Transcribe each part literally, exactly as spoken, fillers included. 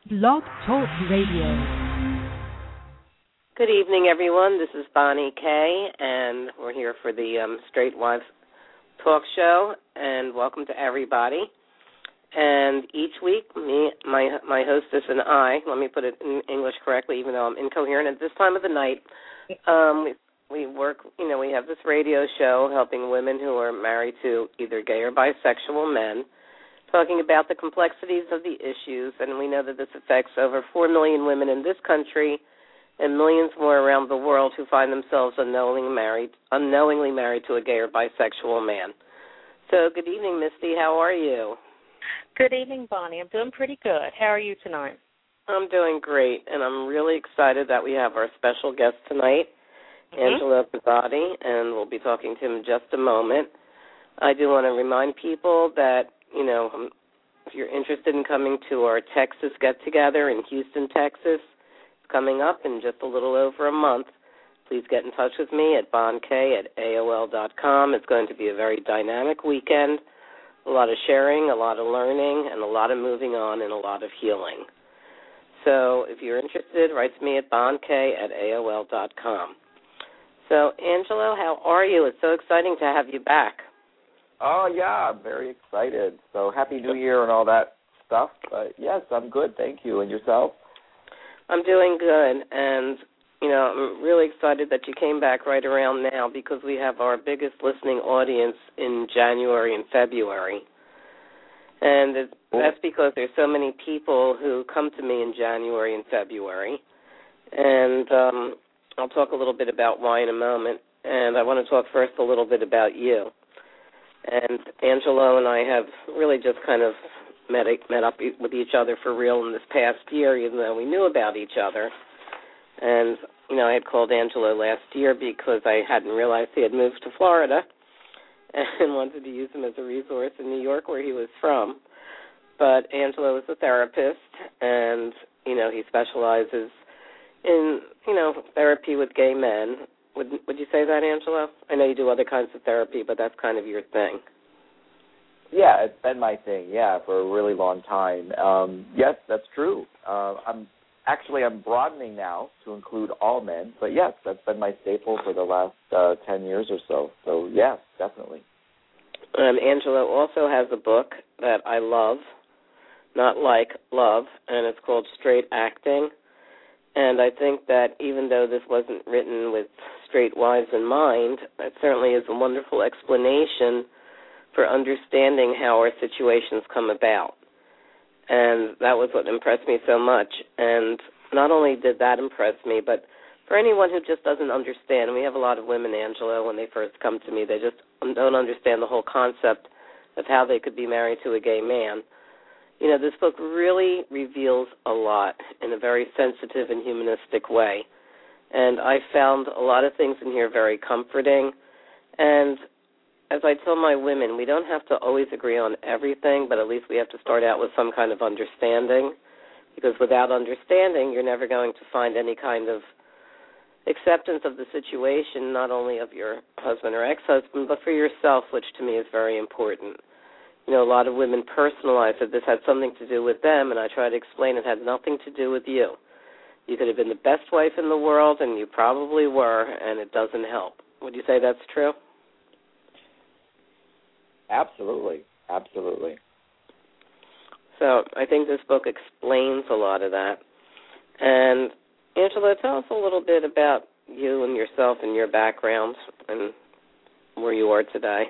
Blog Talk Radio. Good evening, everyone. This is Bonnie Kay, and we're here for the um, Straight Wives Talk Show, and welcome to everybody. And each week, me, my my hostess and I, let me put it in English correctly, even though I'm incoherent at this time of the night, um, we, we work, you know, we have this radio show helping women who are married to either gay or bisexual men, talking about the complexities of the issues, and we know that this affects over four million women in this country and millions more around the world who find themselves unknowingly married, unknowingly married to a gay or bisexual man. So good evening, Misty. How are you? Good evening, Bonnie. I'm doing pretty good. How are you tonight? I'm doing great, and I'm really excited that we have our special guest tonight, mm-hmm. Angelo Pizzati, and we'll be talking to him in just a moment. I do want to remind people that, you know, if you're interested in coming to our Texas get-together in Houston, Texas, it's coming up in just a little over a month. Please get in touch with me at bonk at A O L dot com. It's going to be a very dynamic weekend, a lot of sharing, a lot of learning, and a lot of moving on and a lot of healing. So if you're interested, write to me at bonk at A O L dot com. So, Angelo, how are you? It's so exciting to have you back. Oh, yeah, I'm very excited. So happy New Year and all that stuff. But, yes, I'm good, thank you. And yourself? I'm doing good. And, you know, I'm really excited that you came back right around now because we have our biggest listening audience in January and February. And it, that's because there's so many people who come to me in January and February. And um, I'll talk a little bit about why in a moment. And I want to talk first a little bit about you. And Angelo and I have really just kind of met met up with each other for real in this past year, even though we knew about each other. And, you know, I had called Angelo last year because I hadn't realized he had moved to Florida and wanted to use him as a resource in New York where he was from. But Angelo is a therapist, and, you know, he specializes in, you know, therapy with gay men. Would would you say that, Angelo? I know you do other kinds of therapy, but that's kind of your thing. Yeah, it's been my thing, yeah, for a really long time. Um, yes, that's true. Uh, I'm actually, I'm broadening now to include all men, but yes, that's been my staple for the last uh, ten years or so. So, yes, definitely. And Angelo also has a book that I love, not like, love, and it's called Straight Acting. And I think that even though this wasn't written with straight wives in mind, it certainly is a wonderful explanation for understanding how our situations come about. And that was what impressed me so much. And not only did that impress me, but for anyone who just doesn't understand, we have a lot of women, Angelo, when they first come to me, they just don't understand the whole concept of how they could be married to a gay man. You know, this book really reveals a lot in a very sensitive and humanistic way. And I found a lot of things in here very comforting. And as I tell my women, we don't have to always agree on everything, but at least we have to start out with some kind of understanding. Because without understanding, you're never going to find any kind of acceptance of the situation, not only of your husband or ex-husband, but for yourself, which to me is very important. You know, a lot of women personalize that this had something to do with them, and I try to explain it had nothing to do with you. You could have been the best wife in the world, and you probably were, and it doesn't help. Would you say that's true? Absolutely, absolutely. So I think this book explains a lot of that. And, Angela, tell us a little bit about you and yourself and your background and where you are today.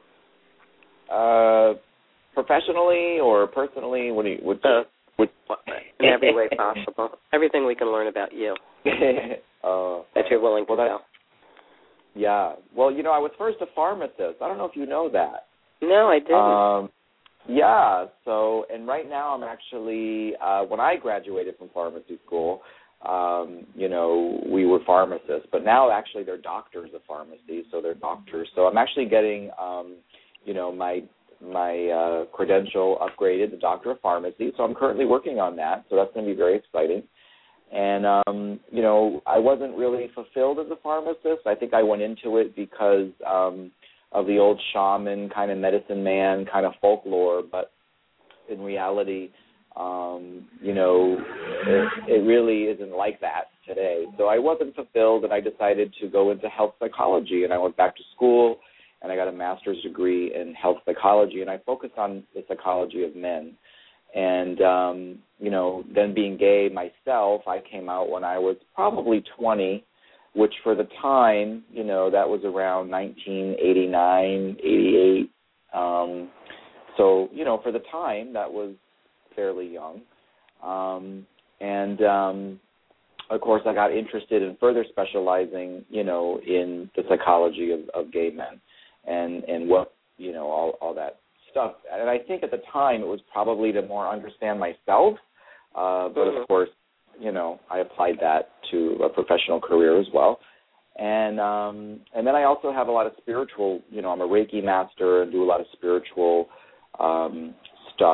Uh, professionally or personally? What do you? What, uh, what? In every way possible. Everything we can learn about you uh, that you're willing to well, tell. Yeah. Well, you know, I was first a pharmacist. I don't know if you know that. No, I didn't. Um, yeah. So, and right now I'm actually, uh, when I graduated from pharmacy school, um, you know, we were pharmacists, but now actually they're doctors of pharmacy, so they're doctors. So I'm actually getting, um, you know, my my uh, credential upgraded to Doctor of Pharmacy. So I'm currently working on that. So that's going to be very exciting. And, um, you know, I wasn't really fulfilled as a pharmacist. I think I went into it because um, of the old shaman kind of medicine man kind of folklore. But in reality, Um, you know, it, it really isn't like that today. So I wasn't fulfilled, and I decided to go into health psychology, and I went back to school, and I got a master's degree in health psychology, and I focused on the psychology of men. And, um, you know, then being gay myself, I came out when I was probably twenty, which for the time, you know, that was around nineteen eighty-nine, eighty-eight. Um, so, you know, for the time, that was fairly young. Um, and, um, of course, I got interested in further specializing, you know, in the psychology of, of gay men and, and what, you know, all, all that stuff. And I think at the time it was probably to more understand myself, uh, but of course, you know, I applied that to a professional career as well. And um, and then I also have a lot of spiritual, you know, I'm a Reiki master and do a lot of spiritual um, stuff.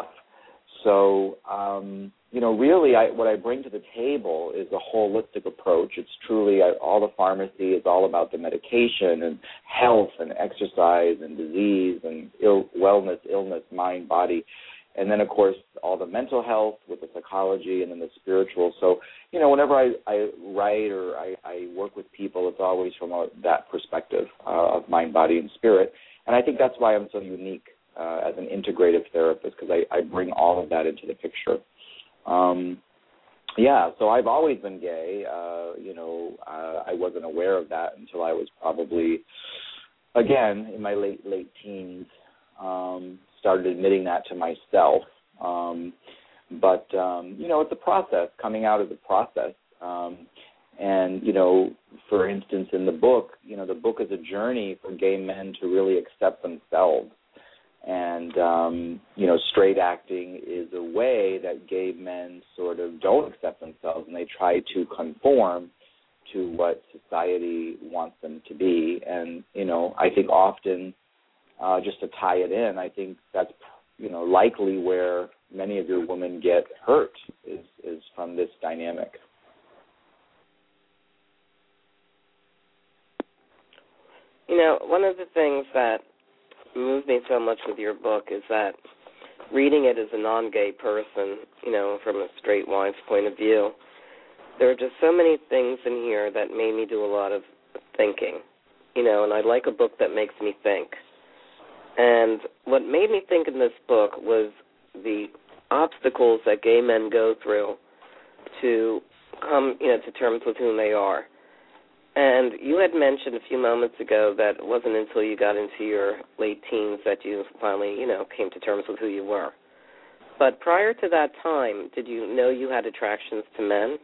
So, um, you know, really I, what I bring to the table is a holistic approach. It's truly, I, all the pharmacy is all about the medication and health and exercise and disease and ill, wellness, illness, mind, body. And then, of course, all the mental health with the psychology and then the spiritual. So, you know, whenever I, I write or I, I work with people, it's always from a, that perspective uh, of mind, body, and spirit. And I think that's why I'm so unique uh, as an integrative therapist, because I, I bring all of that into the picture. Um, yeah, so I've always been gay. Uh, you know, uh, I wasn't aware of that until I was probably, again, in my late, late teens, um, started admitting that to myself. Um, but, um, you know, it's a process. Coming out is a process. Um, and, you know, for instance, in the book, you know, the book is a journey for gay men to really accept themselves. And, um, you know, straight acting is a way that gay men sort of don't accept themselves, and they try to conform to what society wants them to be. And, you know, I think often, uh, just to tie it in, I think that's, you know, likely where many of your women get hurt is, is from this dynamic. You know, one of the things that moved me so much with your book is that reading it as a non-gay person, you know, from a straight wife's point of view, there are just so many things in here that made me do a lot of thinking, you know, and I like a book that makes me think. And what made me think in this book was the obstacles that gay men go through to come, you know, to terms with who they are. And you had mentioned a few moments ago that it wasn't until you got into your late teens that you finally, you know, came to terms with who you were. But prior to that time, did you know you had attractions to men?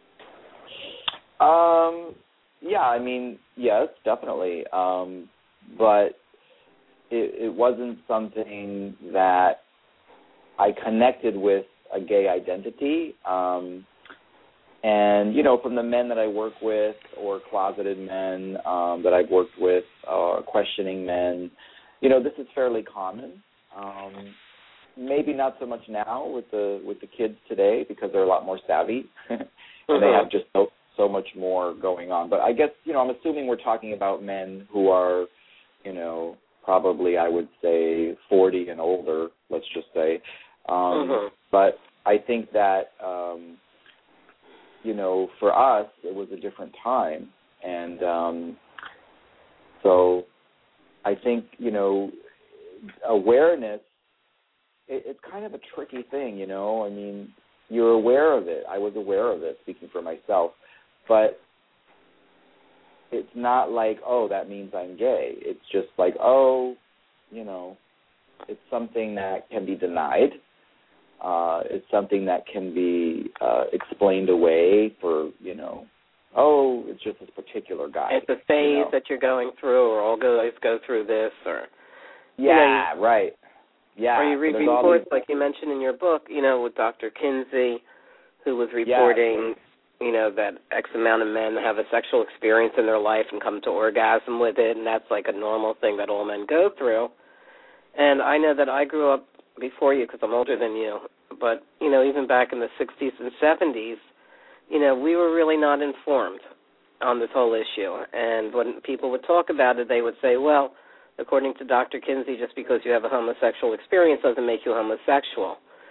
Um, yeah, I mean, yes, definitely. Um, but it, it wasn't something that I connected with a gay identity. Um And, you know, from the men that I work with or closeted men um, that I've worked with, uh, questioning men, you know, this is fairly common. Um, maybe not so much now with the with the kids today because they're a lot more savvy and uh-huh. they have just so, so much more going on. But I guess, you know, I'm assuming we're talking about men who are, you know, probably I would say forty and older, let's just say. Um, uh-huh. But I think that... Um, you know, for us, it was a different time. And um, so I think, you know, awareness, it, it's kind of a tricky thing, you know. I mean, you're aware of it. I was aware of it, speaking for myself. But it's not like, oh, that means I'm gay. It's just like, oh, you know, it's something that can be denied. Uh, it's something that can be uh, explained away for, you know, oh, it's just this particular guy. It's a phase you know? that you're going through, or all guys go through this, or... Yeah, you know, right. Yeah. Or you read so reports, these... like you mentioned in your book, you know, with Doctor Kinsey, who was reporting, yeah. you know, that X amount of men have a sexual experience in their life and come to orgasm with it, and that's like a normal thing that all men go through. And I know that I grew up before you because I'm older than you, but, you know, even back in the sixties and seventies, you know, we were really not informed on this whole issue. And when people would talk about it, they would say, well, according to Doctor Kinsey, just because you have a homosexual experience doesn't make you homosexual.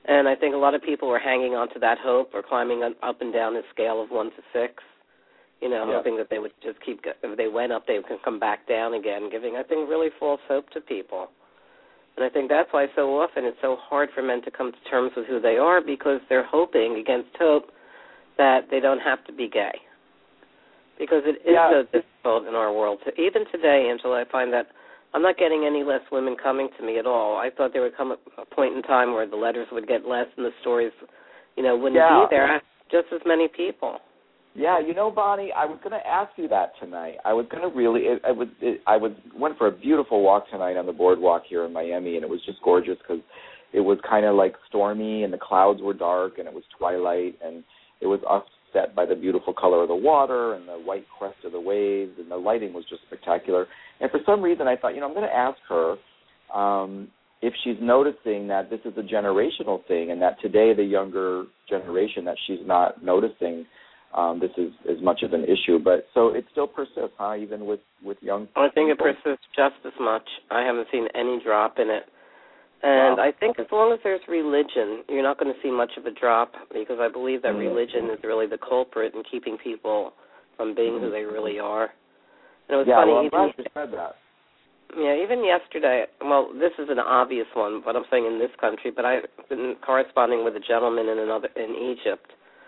And I think a lot of people were hanging on to that hope or climbing up and down the scale of one to six, you know, yeah. hoping that they would just keep, if they went up, they could come back down again, giving, I think, really false hope to people. And I think that's why so often it's so hard for men to come to terms with who they are, because they're hoping against hope that they don't have to be gay. Because it is yeah. so difficult in our world. To, even today, Angela, I find that I'm not getting any less women coming to me at all. I thought there would come a, a point in time where the letters would get less and the stories, you know, wouldn't yeah. be there. Just as many people. Yeah, you know, Bonnie, I was going to ask you that tonight. I was going to really, it, I would, it, I was went for a beautiful walk tonight on the boardwalk here in Miami, and it was just gorgeous because it was kind of like stormy, and the clouds were dark, and it was twilight, and it was offset by the beautiful color of the water and the white crest of the waves, and the lighting was just spectacular. And for some reason, I thought, you know, I'm going to ask her um, if she's noticing that this is a generational thing, and that today the younger generation, that she's not noticing Um, this is as much of an issue, but so it still persists, huh? Even with, with young people. I think it persists just as much. I haven't seen any drop in it, and wow. I think as long as there's religion, you're not going to see much of a drop, because I believe that mm-hmm. religion is really the culprit in keeping people from being mm-hmm. who they really are. And it was yeah, funny. well, I'm even, glad you said that. Yeah, even yesterday. Well, this is an obvious one, what I'm saying in this country, but I've been corresponding with a gentleman in another in Egypt.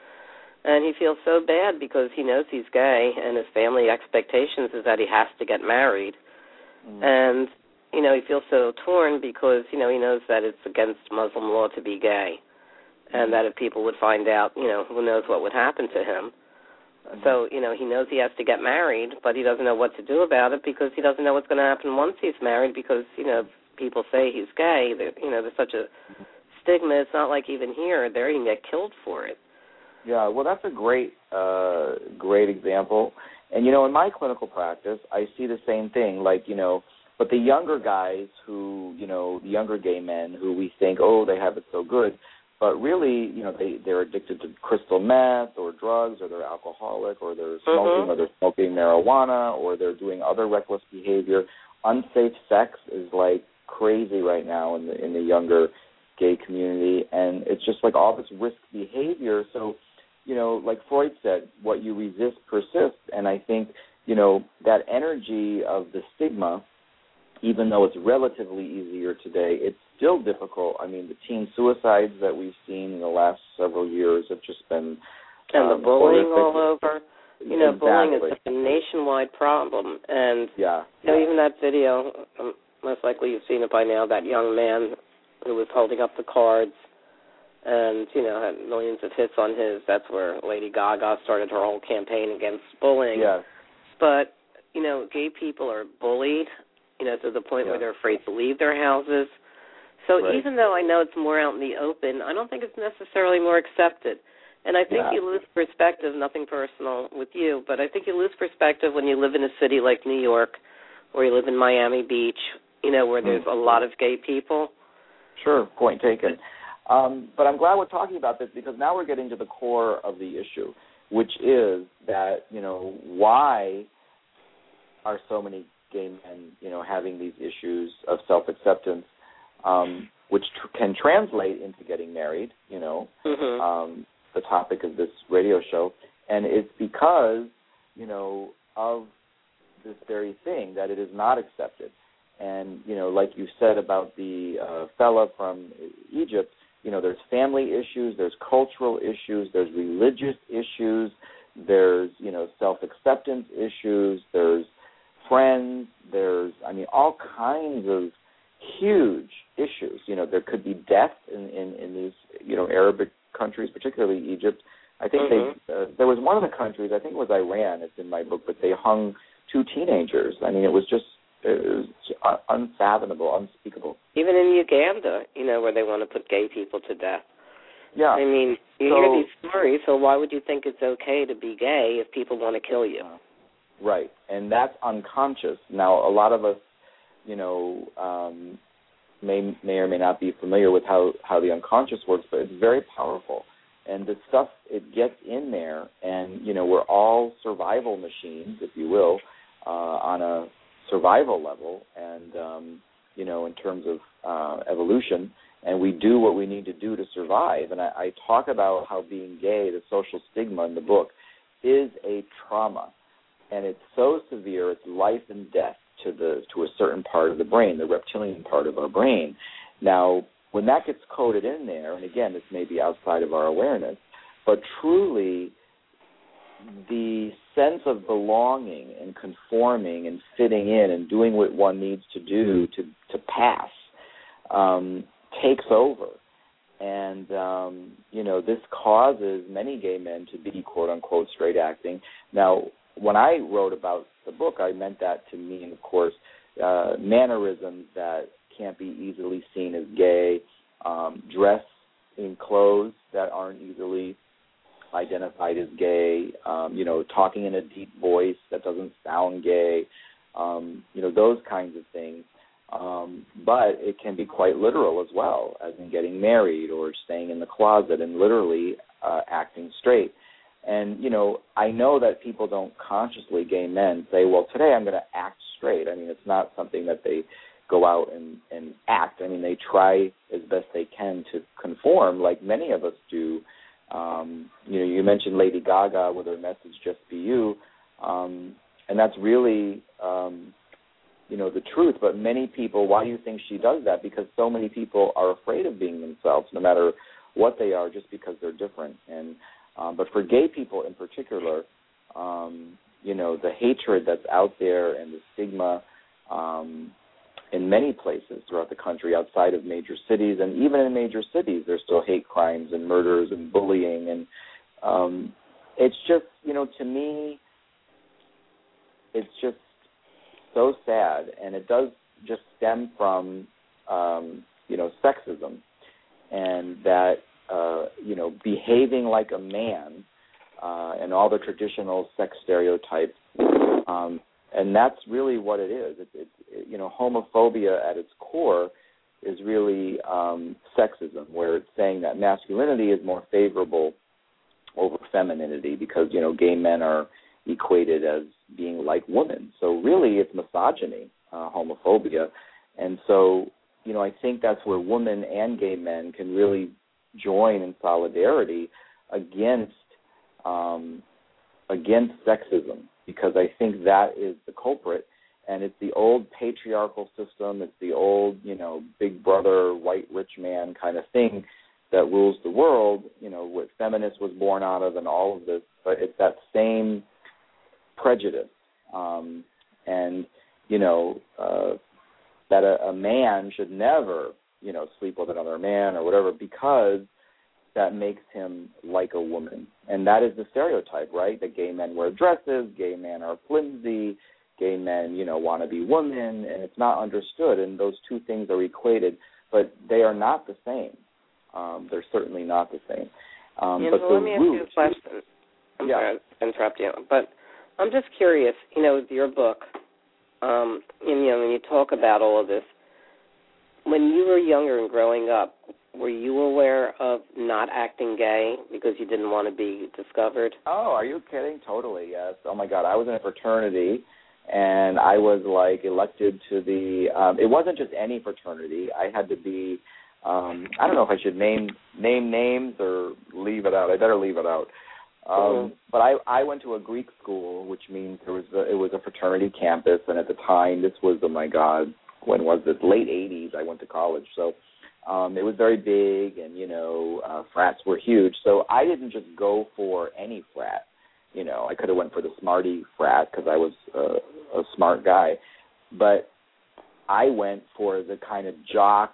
And he feels so bad because he knows he's gay, and his family expectations is that he has to get married. Mm. And, you know, he feels so torn because, you know, he knows that it's against Muslim law to be gay, and mm. that if people would find out, you know, who knows what would happen to him. Mm. So, you know, he knows he has to get married, but he doesn't know what to do about it because he doesn't know what's going to happen once he's married because, you know, people say he's gay. You know, there's such a stigma. It's not like even here, there you can get killed for it. Yeah, well, that's a great, uh, great example. And, you know, in my clinical practice, I see the same thing. Like, you know, but the younger guys who, you know, the younger gay men who we think, oh, they have it so good, but really, you know, they, they're addicted to crystal meth or drugs, or they're alcoholic, or they're smoking, mm-hmm. or they're smoking marijuana, or they're doing other reckless behavior. Unsafe sex is like crazy right now in the in the younger gay community, and it's just like all this risk behavior. So, you know, like Freud said, what you resist persists. And I think, you know, that energy of the stigma, even though it's relatively easier today, it's still difficult. I mean, the teen suicides that we've seen in the last several years have just been And um, the bullying horrific. all over. You know, exactly. bullying is such a nationwide problem. And, yeah. you know, even that video, um, most likely you've seen it by now, that young man who was holding up the cards and, you know, had millions of hits on his. That's where Lady Gaga started her whole campaign against bullying. Yeah. But, you know, gay people are bullied, you know, to the point yeah. where they're afraid to leave their houses. So right. even though I know it's more out in the open, I don't think it's necessarily more accepted. And I think yeah. you lose perspective, nothing personal with you, but I think you lose perspective when you live in a city like New York, or you live in Miami Beach, you know, where there's mm. a lot of gay people. Sure, point taken. Um, but I'm glad we're talking about this because now we're getting to the core of the issue, which is that, you know, why are so many gay men, you know, having these issues of self-acceptance, um, which tr- can translate into getting married, you know, mm-hmm. um, the topic of this radio show. And it's because, you know, of this very thing that it is not accepted. And, you know, like you said about the uh, fella from Egypt, you know, there's family issues, there's cultural issues, there's religious issues, there's, you know, self-acceptance issues, there's friends, there's, I mean, all kinds of huge issues. You know, there could be death in, in, in these, you know, Arabic countries, particularly Egypt. I think mm-hmm. they, uh, there was one of the countries, I think it was Iran, it's in my book, but they hung two teenagers. I mean, it was just, it was unfathomable, unspeakable. Even in Uganda, you know, where they want to put gay people to death. Yeah. I mean, you so, hear these stories, so why would you think it's okay to be gay if people want to kill you? Right, and that's unconscious. Now, a lot of us, you know, um, may may or may not be familiar with how, how the unconscious works, but it's very powerful. And the stuff, it gets in there, and, you know, we're all survival machines, if you will, uh, on a survival level and, um, you know, in terms of uh, evolution. and we do what we need to do to survive. And I, I talk about how being gay, the social stigma in the book, is a trauma, and it's so severe, it's life and death to the to a certain part of the brain, the reptilian part of our brain. Now, when that gets coded in there, and again, this may be outside of our awareness, but truly the sense of belonging and conforming and fitting in and doing what one needs to do to, to pass um, takes over. And, um, you know, this causes many gay men to be, quote-unquote, straight acting. Now, when I wrote about the book, I meant that to mean, of course, uh, mannerisms that can't be easily seen as gay, um, dress in clothes that aren't easily identified as gay, um, you know, talking in a deep voice that doesn't sound gay, um, you know, those kinds of things. Um, but it can be quite literal as well, as in getting married or staying in the closet and literally uh, acting straight. And, you know, I know that people don't consciously, gay men, say, well, today I'm going to act straight. I mean, it's not something that they go out and, and act. I mean, they try as best they can to conform, like many of us do. Um, you know, you mentioned Lady Gaga with her message, Just Be You, um, and that's really, um, you know, the truth. But many people, why do you think she does that? Because so many people are afraid of being themselves, no matter what they are, just because they're different. And um, but for gay people in particular, um, you know, the hatred that's out there and the stigma um, in many places throughout the country, outside of major cities, and even in major cities, there's still hate crimes and murders and bullying, and um, it's just, you know, to me, it's just so sad, and it does just stem from, um, you know, sexism, and that, uh, you know, behaving like a man, uh, and all the traditional sex stereotypes, um, and that's really what it is. It's, it's, it, you know, homophobia at its core is really um, sexism, where it's saying that masculinity is more favorable over femininity because, you know, gay men are equated as being like women. So really it's misogyny, uh, homophobia. And so, you know, I think that's where women and gay men can really join in solidarity against um, against sexism, because I think that is the culprit, and it's the old patriarchal system, it's the old, you know, big brother, white rich man kind of thing that rules the world, you know, what feminist was born out of and all of this, but it's that same prejudice, um, and, you know, uh, that a, a man should never, you know, sleep with another man or whatever, because that makes him like a woman. And that is the stereotype, right? That gay men wear dresses, gay men are flimsy, gay men, you know, want to be women, and it's not understood, and those two things are equated, but they are not the same. Um, they're certainly not the same. Um, you but know, the let me ask root, you a question. I'm yeah. sorry to interrupt you, but I'm just curious, you know, with your book, um, and, you know, when you talk about all of this, when you were younger and growing up, were you aware of not acting gay because you didn't want to be discovered? Oh, are you kidding? Totally, yes. Oh, my God. I was in a fraternity, and I was, like, elected to the um, – it wasn't just any fraternity. I had to be um, – I don't know if I should name name names or leave it out. I better leave it out. Um, mm-hmm. But I, I went to a Greek school, which means there was a, it was a fraternity campus, and at the time, this was, oh, my God, when was this? Late eighties, I went to college, so – Um, it was very big, and, you know, uh, frats were huge. So I didn't just go for any frat. You know, I could have went for the smarty frat because I was uh, a smart guy. But I went for the kind of jock,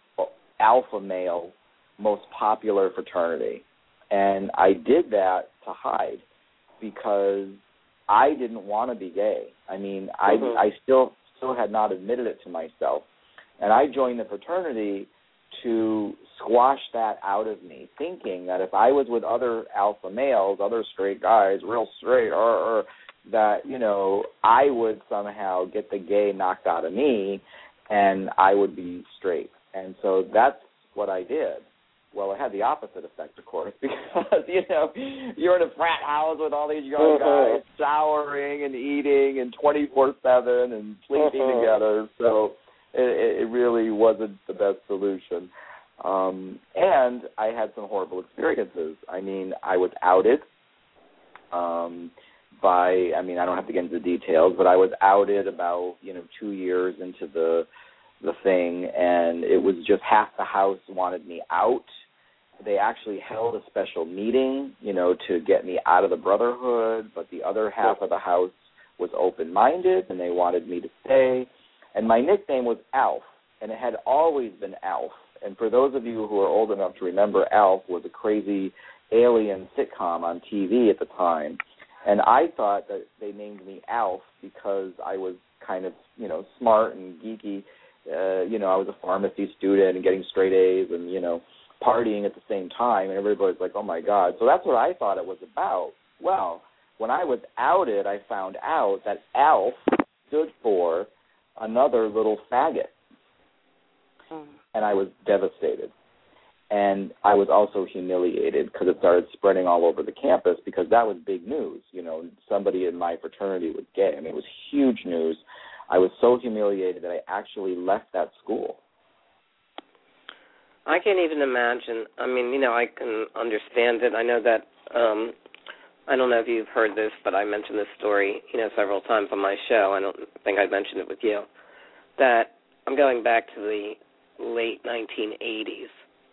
alpha male, most popular fraternity. And I did that to hide because I didn't want to be gay. I mean, mm-hmm. I, I still still had not admitted it to myself. And I joined the fraternity to squash that out of me, thinking that if I was with other alpha males, other straight guys, real straight, or, or that, you know, I would somehow get the gay knocked out of me and I would be straight. And so that's what I did. Well, it had the opposite effect, of course, because, you know, you're in a frat house with all these young guys showering and eating and twenty-four seven and sleeping together, so It, it really wasn't the best solution. Um, and I had some horrible experiences. I mean, I was outed um, by, I mean, I don't have to get into the details, but I was outed about, you know, two years into the the thing, and it was just half the house wanted me out. They actually held a special meeting, you know, to get me out of the Brotherhood, but the other half of the house was open-minded, and they wanted me to stay. And my nickname was Alf, and it had always been Alf. And for those of you who are old enough to remember, Alf was a crazy alien sitcom on T V at the time. And I thought that they named me Alf because I was kind of, you know, smart and geeky. Uh, you know, I was a pharmacy student and getting straight A's and, you know, partying at the same time. And everybody's like, oh, my God. So that's what I thought it was about. Well, when I was outed, I found out that Alf stood for another little faggot. Hmm. And I was devastated. And I was also humiliated because it started spreading all over the campus because that was big news. You know, somebody in my fraternity was gay. I mean, it was huge news. I was so humiliated that I actually left that school. I can't even imagine. I mean, you know, I can understand it. I know that, um, I don't know if you've heard this, but I mentioned this story, you know, several times on my show. I don't think I mentioned it with you. That I'm going back to the late nineteen eighties.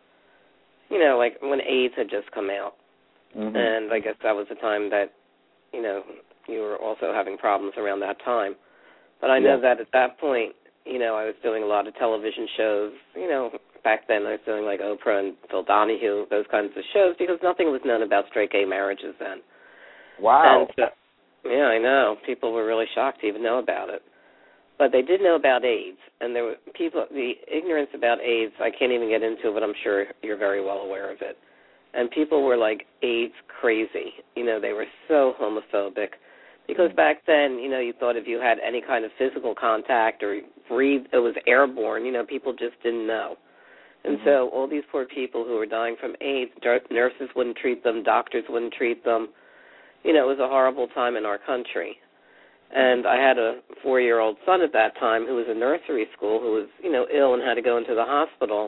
You know, like when AIDS had just come out. Mm-hmm. And I guess that was the time that, you know, you were also having problems around that time. But I know yeah. that at that point, you know, I was doing a lot of television shows. You know, back then I was doing like Oprah and Phil Donahue, those kinds of shows, because nothing was known about straight gay marriages then. Wow. And, uh, yeah, I know. People were really shocked to even know about it. But they did know about AIDS, and there were people, the ignorance about AIDS, I can't even get into it, but I'm sure you're very well aware of it. And people were like AIDS crazy. You know, they were so homophobic. Because back then, you know, you thought if you had any kind of physical contact or breathed, it was airborne, you know, people just didn't know. And mm-hmm. so all these poor people who were dying from AIDS, nurses wouldn't treat them, doctors wouldn't treat them. You know, it was a horrible time in our country. And I had a four-year-old son at that time who was in nursery school who was, you know, ill and had to go into the hospital.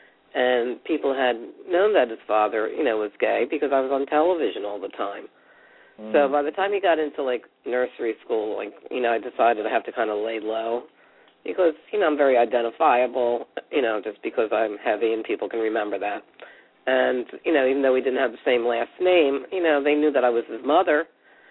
And people had known that his father, you know, was gay because I was on television all the time. Mm. So by the time he got into, like, nursery school, like, you know, I decided I have to kind of lay low because, you know, I'm very identifiable, you know, just because I'm heavy and people can remember that. And, you know, even though we didn't have the same last name, you know, they knew that I was his mother.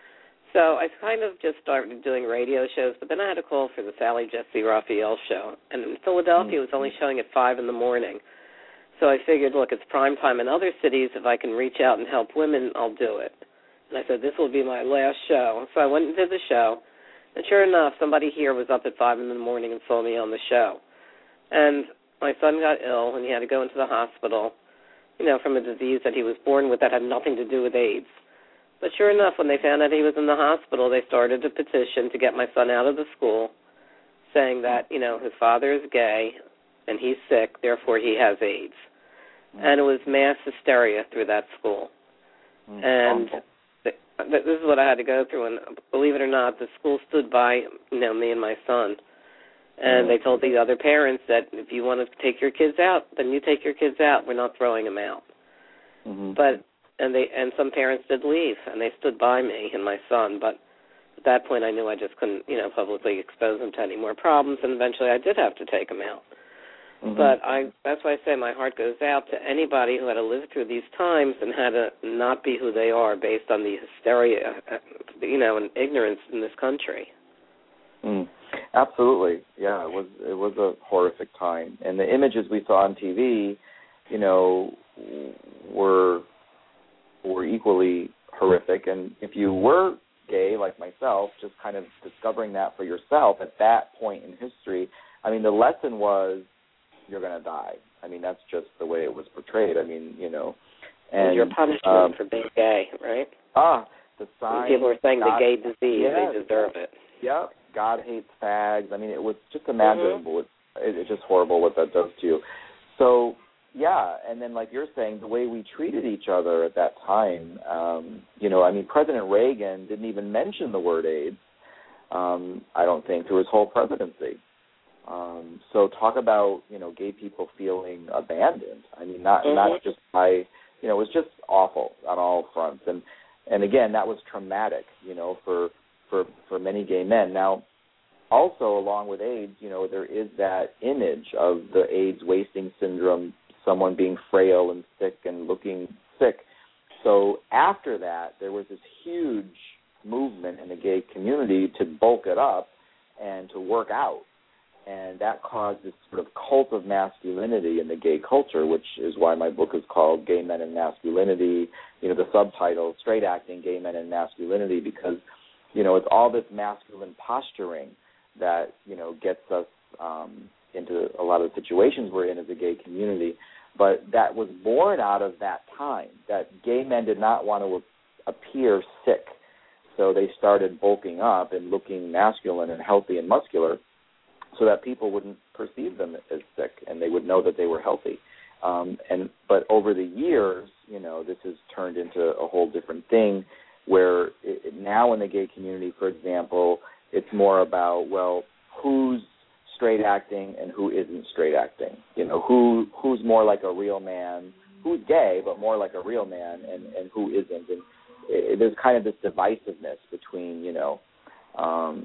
So I kind of just started doing radio shows, but then I had a call for the Sally Jesse Raphael show. And in Philadelphia, it was only showing at five in the morning. So I figured, look, it's prime time in other cities. If I can reach out and help women, I'll do it. And I said, this will be my last show. So I went and did the show. And sure enough, somebody here was up at five in the morning and saw me on the show. And my son got ill, and he had to go into the hospital, you know, from a disease that he was born with that had nothing to do with AIDS. But sure enough, when they found out he was in the hospital, they started a petition to get my son out of the school, saying that, you know, his father is gay and he's sick, therefore he has AIDS. Mm. And it was mass hysteria through that school. Mm. And th- th- this is what I had to go through. And believe it or not, the school stood by, you know, me and my son. And mm. they told the other parents that if you want to take your kids out, then you take your kids out. We're not throwing them out. Mm-hmm. But And they and some parents did leave, and they stood by me and my son. But at that point, I knew I just couldn't, you know, publicly expose them to any more problems, and eventually I did have to take them out. Mm-hmm. But I that's why I say my heart goes out to anybody who had to live through these times and had to not be who they are based on the hysteria, you know, and ignorance in this country. Mm. Absolutely, yeah. It was it was a horrific time, and the images we saw on T V, you know, were. were equally horrific. And if you were gay, like myself, just kind of discovering that for yourself at that point in history, I mean, the lesson was you're going to die. I mean, that's just the way it was portrayed. I mean, you know. And your punishment um, for being gay, right? Ah, the sign. People are saying God, the gay disease, yes, they deserve it. Yep. God hates fags. I mean, it was just imaginable. Mm-hmm. It, it's just horrible what that does to you. So, yeah, and then like you're saying, the way we treated each other at that time, um, you know, I mean, President Reagan didn't even mention the word AIDS, um, I don't think, through his whole presidency. Um, so talk about, you know, gay people feeling abandoned. I mean, not mm-hmm. not just by, you know, it was just awful on all fronts. And and again, that was traumatic, you know, for for for many gay men. Now, also along with AIDS, you know, there is that image of the AIDS wasting syndrome, someone being frail and sick and looking sick. So after that, there was this huge movement in the gay community to bulk it up and to work out. And that caused this sort of cult of masculinity in the gay culture, which is why my book is called Gay Men and Masculinity, you know, the subtitle, Straight Acting, Gay Men and Masculinity, because, you know, it's all this masculine posturing that, you know, gets us um, into a lot of the situations we're in as a gay community. But that was born out of that time, that gay men did not want to appear sick. So they started bulking up and looking masculine and healthy and muscular so that people wouldn't perceive them as sick and they would know that they were healthy. Um, and but over the years, you know, this has turned into a whole different thing where it, now in the gay community, for example, it's more about, well, who's straight acting and who isn't straight acting? You know, who who's more like a real man, who's gay but more like a real man, and, and who isn't. And it, there's kind of this divisiveness between, you know, um,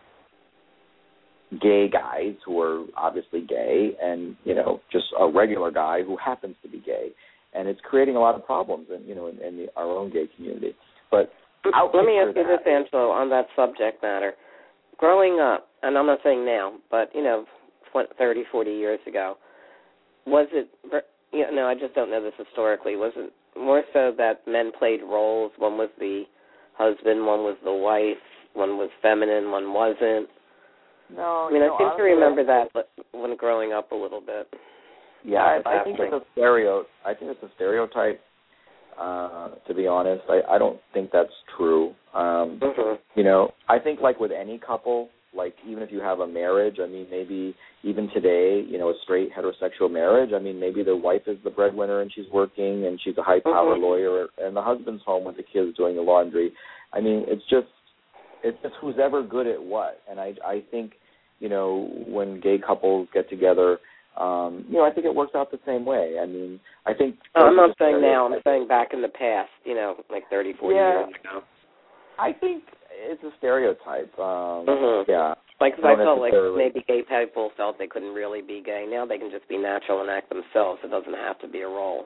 gay guys who are obviously gay and, you know, just a regular guy who happens to be gay. And it's creating a lot of problems in, you know, in, in the, our own gay community. But let me ask you that, this, Angelo, on that subject matter. Growing up, and I'm not saying now, but, you know, thirty, forty years ago, was it, you know, I just don't know this historically, was it more so that men played roles? One was the husband, one was the wife, one was feminine, one wasn't? No, I mean, you I know, seem honestly, to remember that when growing up a little bit. Yeah, I, I think it's a stereo. I think it's a stereotype. Uh, to be honest, I, I don't think that's true. Um, mm-hmm. You know, I think like with any couple, like even if you have a marriage, I mean, maybe even today, you know, a straight heterosexual marriage, I mean, maybe the wife is the breadwinner and she's working and she's a high-power mm-hmm. lawyer, and the husband's home with the kids doing the laundry. I mean, it's just it's just who's ever good at what. And I I think, you know, when gay couples get together, Um, you know, I think it works out the same way. I mean, I think... Oh, I'm not saying now. I'm saying back in the past, you know, like thirty, forty yeah, years ago. I think it's a stereotype. Um, mm-hmm. Yeah. Like, cause I felt like maybe gay people felt they couldn't really be gay. Now they can just be natural and act themselves. It doesn't have to be a role.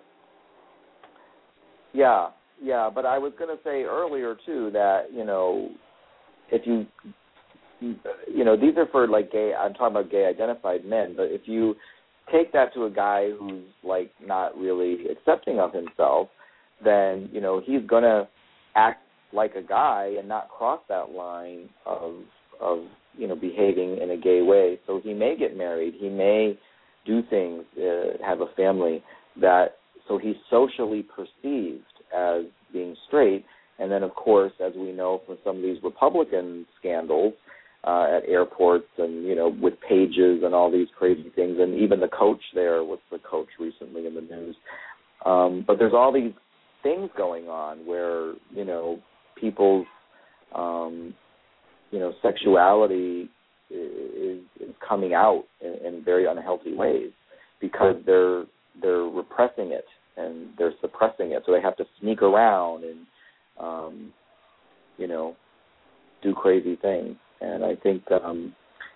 Yeah, yeah. But I was going to say earlier, too, that, you know, if you... You know, these are for, like, gay... I'm talking about gay-identified men, but if you... take that to a guy who's, like, not really accepting of himself, then, you know, he's going to act like a guy and not cross that line of, of, you know, behaving in a gay way. So he may get married. He may do things, uh, have a family that, so he's socially perceived as being straight. And then, of course, as we know from some of these Republican scandals, Uh, at airports and, you know, with pages and all these crazy things, and even the coach there, what's the coach recently in the news. Um, but there's all these things going on where, you know, people's, um, you know, sexuality is, is coming out in, in very unhealthy ways because they're they're repressing it and they're suppressing it. So they have to sneak around and, um, you know, do crazy things. And I think, um,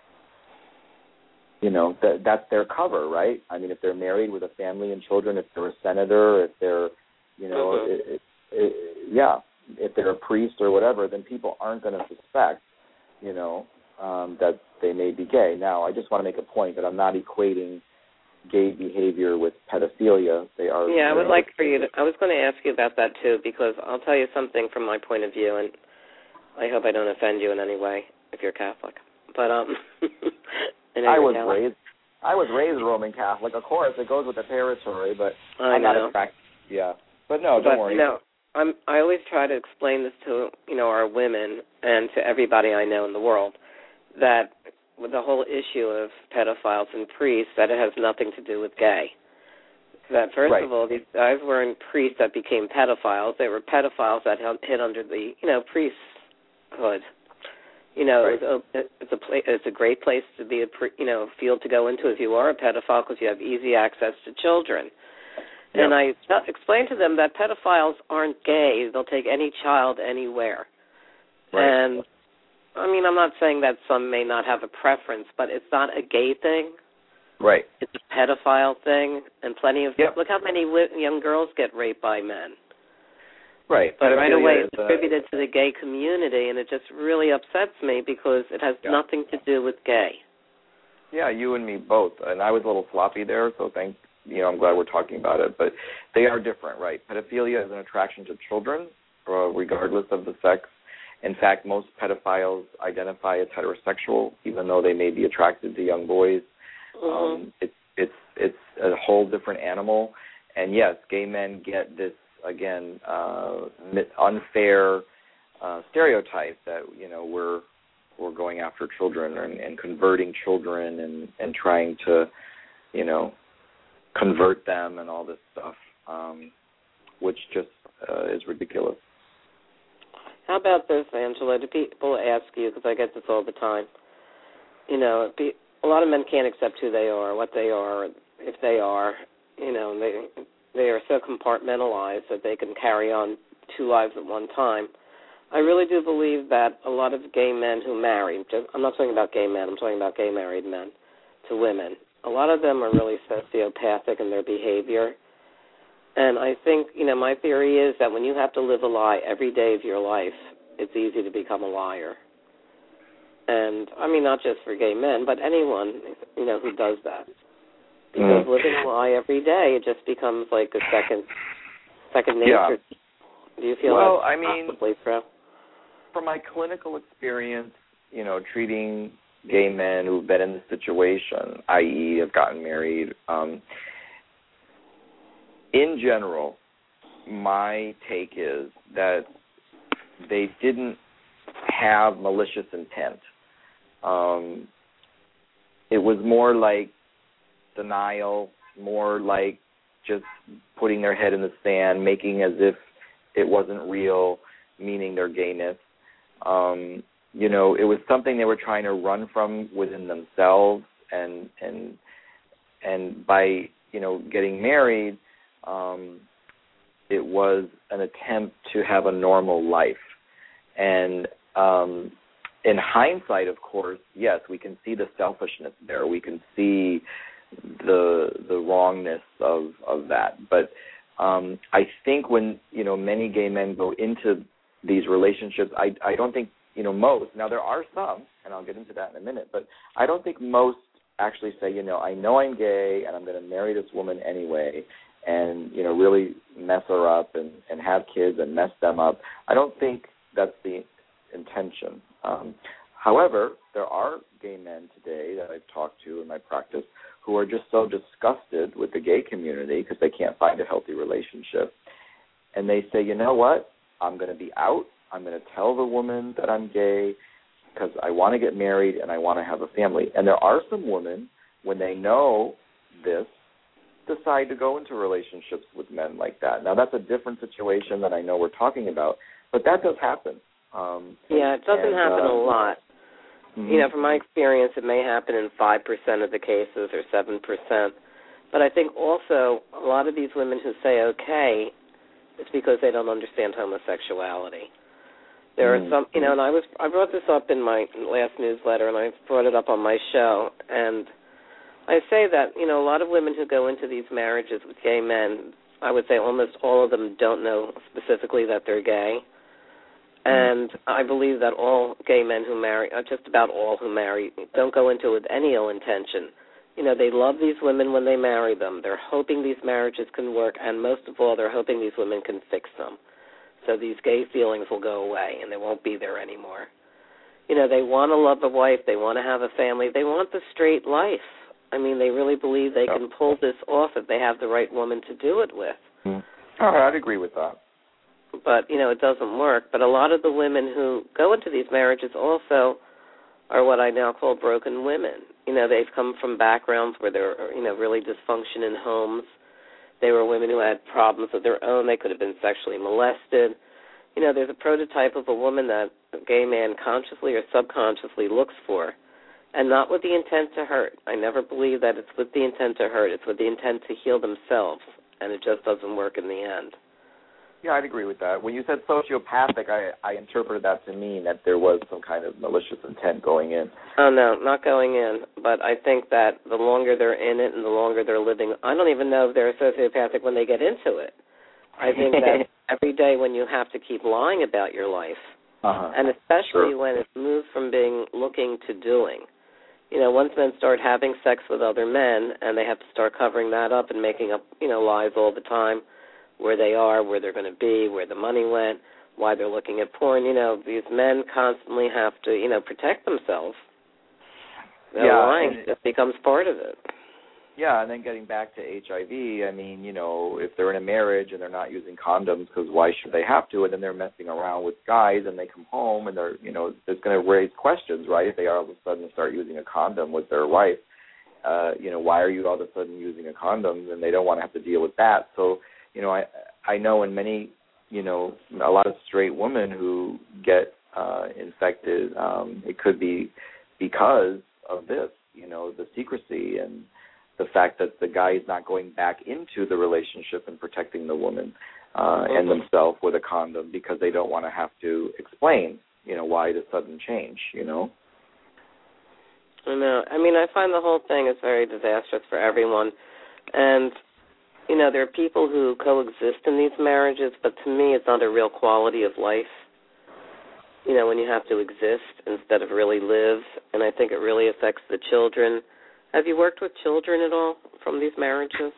you know, that that's their cover, right? I mean, if they're married with a family and children, if they're a senator, if they're, you know, mm-hmm. it, it, it, yeah, if they're a priest or whatever, then people aren't going to suspect, you know, um, that they may be gay. Now, I just want to make a point that I'm not equating gay behavior with pedophilia. They are. Yeah, I would like for you to, I was going to ask you about that, too, because I'll tell you something from my point of view, and I hope I don't offend you in any way if you're Catholic. But um, I was Catholic. raised, I was raised Roman Catholic. Of course, it goes with the territory, but I I'm know. not a practice. Yeah, but no, don't but, worry. No, I'm. I always try to explain this to you know our women and to everybody I know in the world that with the whole issue of pedophiles and priests, that it has nothing to do with gay. That first right. of all, these guys weren't priests that became pedophiles. They were pedophiles that hid under the you know priesthood. You know, Right. it's a, it's a pla- it's a great place to be a pre- you know field to go into if you are a pedophile because you have easy access to children. Yep. And I t- explained to them that pedophiles aren't gay; they'll take any child anywhere. Right. And I mean, I'm not saying that some may not have a preference, but it's not a gay thing. Right. It's a pedophile thing, and plenty of Yep. look how many wi- young girls get raped by men. Right. But right Pedophilia away is it's a- attributed to the gay community, and it just really upsets me because it has Yeah. nothing to do with gay. Yeah, you and me both. And I was a little sloppy there, so thank you know, I'm glad we're talking about it. But they are different, right? Pedophilia is an attraction to children, uh, regardless of the sex. In fact, most pedophiles identify as heterosexual, even though they may be attracted to young boys. Mm-hmm. Um, it's it's it's a whole different animal. And yes, gay men get this again uh, unfair uh, stereotype that you know we're we're going after children and, and converting children and, and trying to you know convert them and all this stuff, um, which just uh, is ridiculous. How about this, Angela? Do people ask you, because I get this all the time, you know, a lot of men can't accept who they are, what they are, if they are, you know, they they are so compartmentalized that they can carry on two lives at one time. I really do believe that a lot of gay men who marry, just, I'm not talking about gay men, I'm talking about gay married men to women, a lot of them are really sociopathic in their behavior. And I think, you know, my theory is that when you have to live a lie every day of your life, it's easy to become a liar. And, I mean, not just for gay men, but anyone, you know, who does that. Because mm. living a lie every day, it just becomes like a second second nature. Yeah. Do you feel well, that's I mean, possibly true? From my clinical experience, you know, treating gay men who've been in this situation, that is have gotten married, um, in general, my take is that they didn't have malicious intent. Um, it was more like denial, more like just putting their head in the sand, making as if it wasn't real, meaning their gayness. Um, you know, it was something they were trying to run from within themselves, and and and by you know getting married, um, it was an attempt to have a normal life. And um, in hindsight, of course, yes, we can see the selfishness there. We can see the the wrongness of of that. But um, I think when you know many gay men go into these relationships, I I don't think you know most. Now there are some, and I'll get into that in a minute. But I don't think most actually say, you know, I know I'm gay and I'm going to marry this woman anyway, and you know really mess her up and, and have kids and mess them up. I don't think that's the intention. Um, however, there are gay men today that I've talked to in my practice who are just so disgusted with the gay community because they can't find a healthy relationship. And they say, you know what, I'm going to be out. I'm going to tell the woman that I'm gay because I want to get married and I want to have a family. And there are some women, when they know this, decide to go into relationships with men like that. Now, that's a different situation that I know we're talking about, but that does happen. Um, yeah, it doesn't and, happen uh, a lot. Mm-hmm. You know, from my experience, it may happen in five percent of the cases or seven percent. But I think also a lot of these women who say okay, it's because they don't understand homosexuality. There mm-hmm. are some, you know, and I was I brought this up in my last newsletter, and I brought it up on my show, and I say that, you know, a lot of women who go into these marriages with gay men, I would say almost all of them don't know specifically that they're gay. And I believe that all gay men who marry, or just about all who marry, don't go into it with any ill intention. You know, they love these women when they marry them. They're hoping these marriages can work, and most of all, they're hoping these women can fix them. So these gay feelings will go away, and they won't be there anymore. You know, they want to love a wife. They want to have a family. They want the straight life. I mean, they really believe they can pull this off if they have the right woman to do it with. Mm. Oh, I'd agree with that. But, you know, it doesn't work. But a lot of the women who go into these marriages also are what I now call broken women. You know, they've come from backgrounds where they're, you know, really dysfunction in homes. They were women who had problems of their own. They could have been sexually molested. you know, there's a prototype of a woman that a gay man consciously or subconsciously looks for, and not with the intent to hurt. I never believe that it's with the intent to hurt. It's with the intent to heal themselves, and it just doesn't work in the end. Yeah, I'd agree with that. When you said sociopathic, I, I interpreted that to mean that there was some kind of malicious intent going in. Oh, no, not going in. But I think that the longer they're in it and the longer they're living, I don't even know if they're sociopathic when they get into it. I think that every day when you have to keep lying about your life, uh-huh. and especially Sure. when it's moved from being looking to doing. You know, once men start having sex with other men and they have to start covering that up and making up, you know, lies all the time, where they are, where they're going to be, where the money went, why they're looking at porn. You know, these men constantly have to, you know, protect themselves. Their yeah, lying just becomes part of it. Yeah, and then getting back to H I V, I mean, you know, if they're in a marriage and they're not using condoms, because why should they have to? And then they're messing around with guys and they come home and they're, you know, there's going to raise questions, right? If they all of a sudden start using a condom with their wife, uh, you know, why are you all of a sudden using a condom? And they don't want to have to deal with that. So, you know, I I know in many, you know, a lot of straight women who get uh, infected, um, it could be because of this, you know, the secrecy and the fact that the guy is not going back into the relationship and protecting the woman uh, mm-hmm. and themselves with a condom because they don't want to have to explain, you know, why the sudden change, you know. I know. I mean, I find the whole thing is very disastrous for everyone. And you know, there are people who coexist in these marriages, but to me it's not a real quality of life, you know, when you have to exist instead of really live, and I think it really affects the children. Have you worked with children at all from these marriages?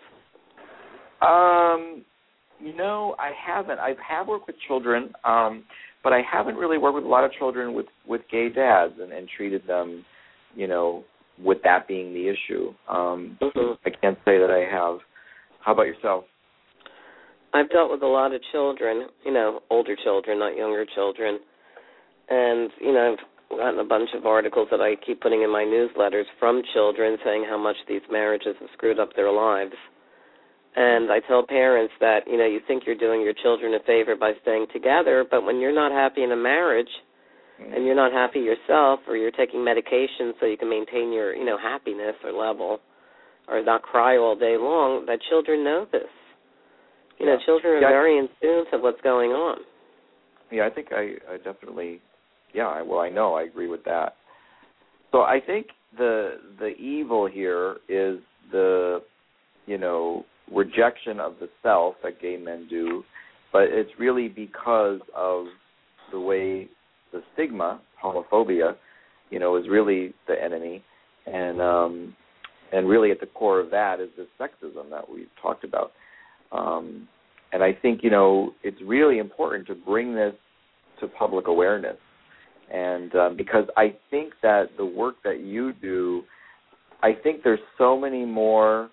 Um, you know, I haven't. I have worked with children, um, but I haven't really worked with a lot of children with, with gay dads and, and treated them, you know, with that being the issue. Um, mm-hmm. I can't say that I have. How about yourself? I've dealt with a lot of children, you know, older children, not younger children. And, you know, I've gotten a bunch of articles that I keep putting in my newsletters from children saying how much these marriages have screwed up their lives. And I tell parents that, you know, you think you're doing your children a favor by staying together, but when you're not happy in a marriage mm-hmm. and you're not happy yourself, or you're taking medication so you can maintain your, you know, happiness or level, or not cry all day long, that children know this. You know, yeah. children are yeah. very in tune to what's going on. Yeah, I think I, I definitely, yeah, well, I know, I agree with that. So I think the the evil here is the, you know, rejection of the self that gay men do, but it's really because of the way the stigma, homophobia, you know, is really the enemy, and um, and really at the core of that is this sexism that we've talked about. Um, and I think, you know, it's really important to bring this to public awareness. And um, because I think that the work that you do, I think there's so many more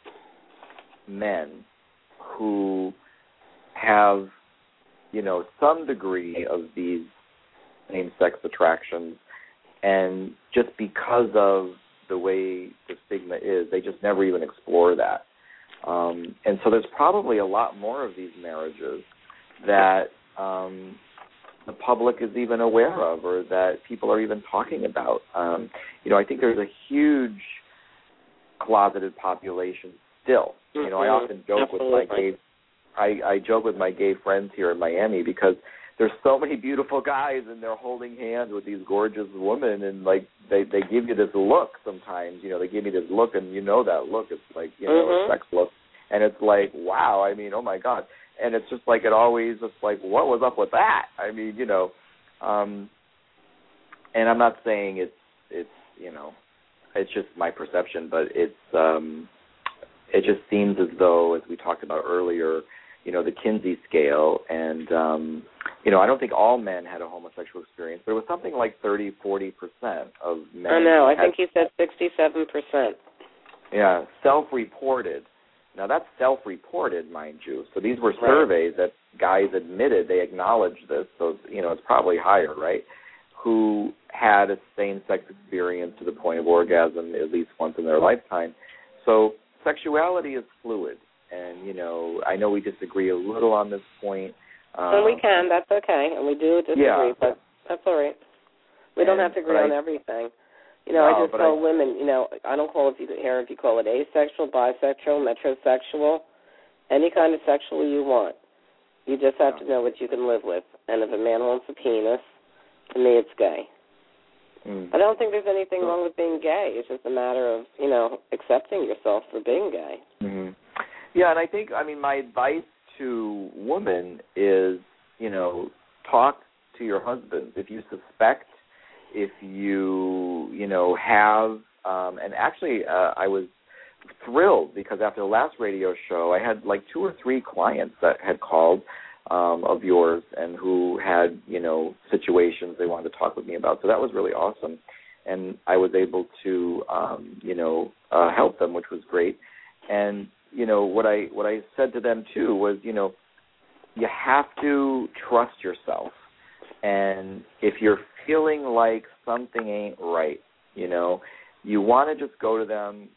men who have, you know, some degree of these same-sex attractions, and just because of the way the stigma is, they just never even explore that. Um, and so there's probably a lot more of these marriages that um, the public is even aware of, or that people are even talking about. Um, you know, I think there's a huge closeted population still. Mm-hmm. You know, I often joke Absolutely. with my gay, I, I joke with my gay friends here in Miami because there's so many beautiful guys and they're holding hands with these gorgeous women, and like they, they give you this look sometimes, you know, they give me this look, and you know that look, it's like, you know, mm-hmm. a sex look. And it's like, wow, I mean, oh my God. And it's just like, it always, it's like, what was up with that? I mean, you know, um, and I'm not saying it's, it's, you know, it's just my perception, but it's, um, it just seems as though, as we talked about earlier, you know, the Kinsey scale, and, um, you know, I don't think all men had a homosexual experience, but it was something like thirty, forty percent of men. I know, I had, think he said sixty-seven percent. Yeah, self-reported. Now, that's self-reported, mind you. So these were right. surveys that guys admitted, they acknowledged this, so, you know, it's probably higher, right, who had a same-sex experience to the point of orgasm at least once in their lifetime. So sexuality is fluid. And, you know, I know we disagree a little on this point, Um, and we can. That's okay. And we do disagree, yeah. but that's all right. We and, don't have to agree on I, everything. You know, no, I just but tell I, women, you know, I don't call if you care if you call it asexual, bisexual, metrosexual, any kind of sexual you want. You just have to know what you can live with. And if a man wants a penis, to me it's gay. mm. I don't think there's anything wrong with being gay. It's just a matter of, you know, accepting yourself for being gay. Mm-hmm. Yeah, and I think, I mean, my advice to women is, you know, talk to your husbands. If you suspect, if you, you know, have, um, and actually uh, I was thrilled because after the last radio show, I had like two or three clients that had called um, of yours and who had, you know, situations they wanted to talk with me about. So that was really awesome. And I was able to, um, you know, uh, help them, which was great. And, you know, what I what I said to them, too, was, you know, you have to trust yourself. And if you're feeling like something ain't right, you know, you want to just go to them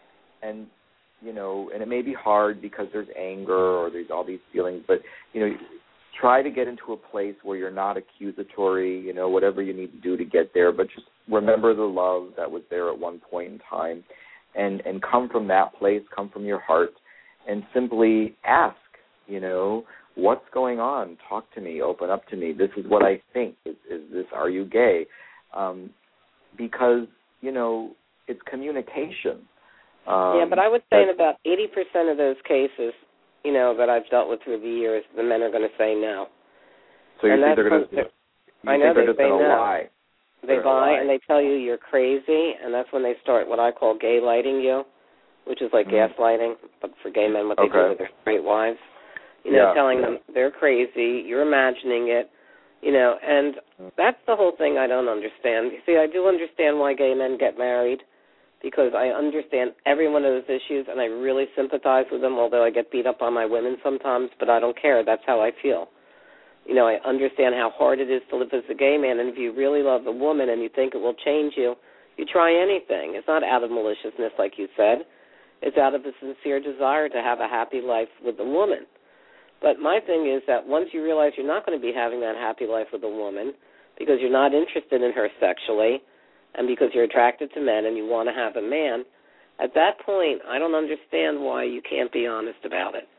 and, you know, and it may be hard because there's anger or there's all these feelings, but, you know, try to get into a place where you're not accusatory, you know, whatever you need to do to get there, but just remember the love that was there at one point in time and, and come from that place, come from your heart, and simply ask, you know, what's going on? Talk to me, open up to me. This is what I think. Is, is this, are you gay? Um, because, you know, it's communication. Um, yeah, but I would say in about eighty percent of those cases, you know, that I've dealt with through the years, the men are going to say no. So you and think they're going to I know they're they just say going to no. lie? They They're buy lie. and they tell you you're crazy, and that's when they start what I call gay lighting you, which is like mm-hmm. gaslighting, but for gay men, what they okay. do with their straight wives. You know, yeah. telling them they're crazy, you're imagining it, you know, and that's the whole thing I don't understand. You see, I do understand why gay men get married, because I understand every one of those issues, and I really sympathize with them, although I get beat up on my women sometimes, but I don't care. That's how I feel. You know, I understand how hard it is to live as a gay man, and if you really love a woman and you think it will change you, you try anything. It's not out of maliciousness, like you said. It's out of a sincere desire to have a happy life with a woman. But my thing is that once you realize you're not going to be having that happy life with a woman because you're not interested in her sexually and because you're attracted to men and you want to have a man, at that point I don't understand why you can't be honest about it.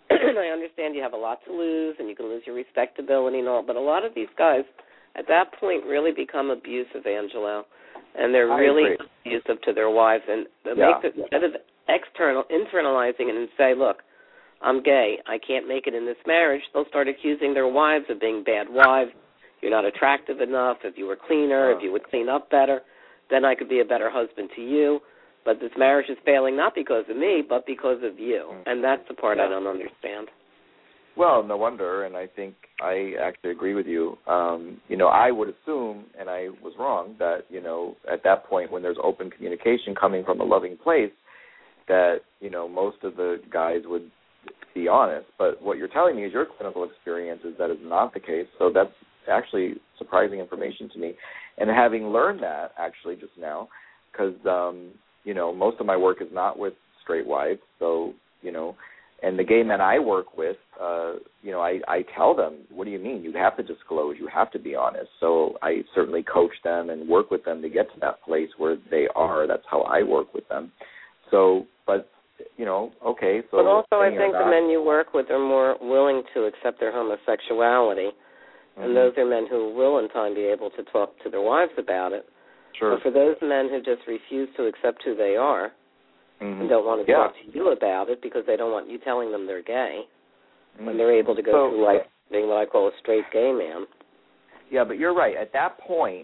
I understand you have a lot to lose and you can lose your respectability and all, but a lot of these guys at that point really become abusive, Angelo, and they're I really agree. abusive to their wives. And they yeah. make it, instead of external, internalizing it and say, look, I'm gay, I can't make it in this marriage, they'll start accusing their wives of being bad wives. You're not attractive enough. If you were cleaner, Uh. if you would clean up better, then I could be a better husband to you. But this marriage is failing not because of me, but because of you. And that's the part yeah. I don't understand. Well, no wonder, and I think I actually agree with you. Um, you know, I would assume, and I was wrong, that, you know, at that point when there's open communication coming from a loving place, that, you know, most of the guys would be honest. But what you're telling me is your clinical experience is that is not the case. So that's actually surprising information to me. And having learned that, actually, just now, because, um, you know, most of my work is not with straight wives, so, you know, and the gay men I work with, uh, you know, I, I tell them, what do you mean? You have to disclose. You have to be honest. So I certainly coach them and work with them to get to that place where they are. That's how I work with them. So, but, you know, okay. So but also I think not, the men you work with are more willing to accept their homosexuality, mm-hmm. and those are men who will in time be able to talk to their wives about it. Sure. But for those men who just refuse to accept who they are, mm-hmm. and don't want to yeah. talk to you about it because they don't want you telling them they're gay, mm-hmm. when they're able to go so, through life being what I call a straight gay man. Yeah, but you're right. At that point,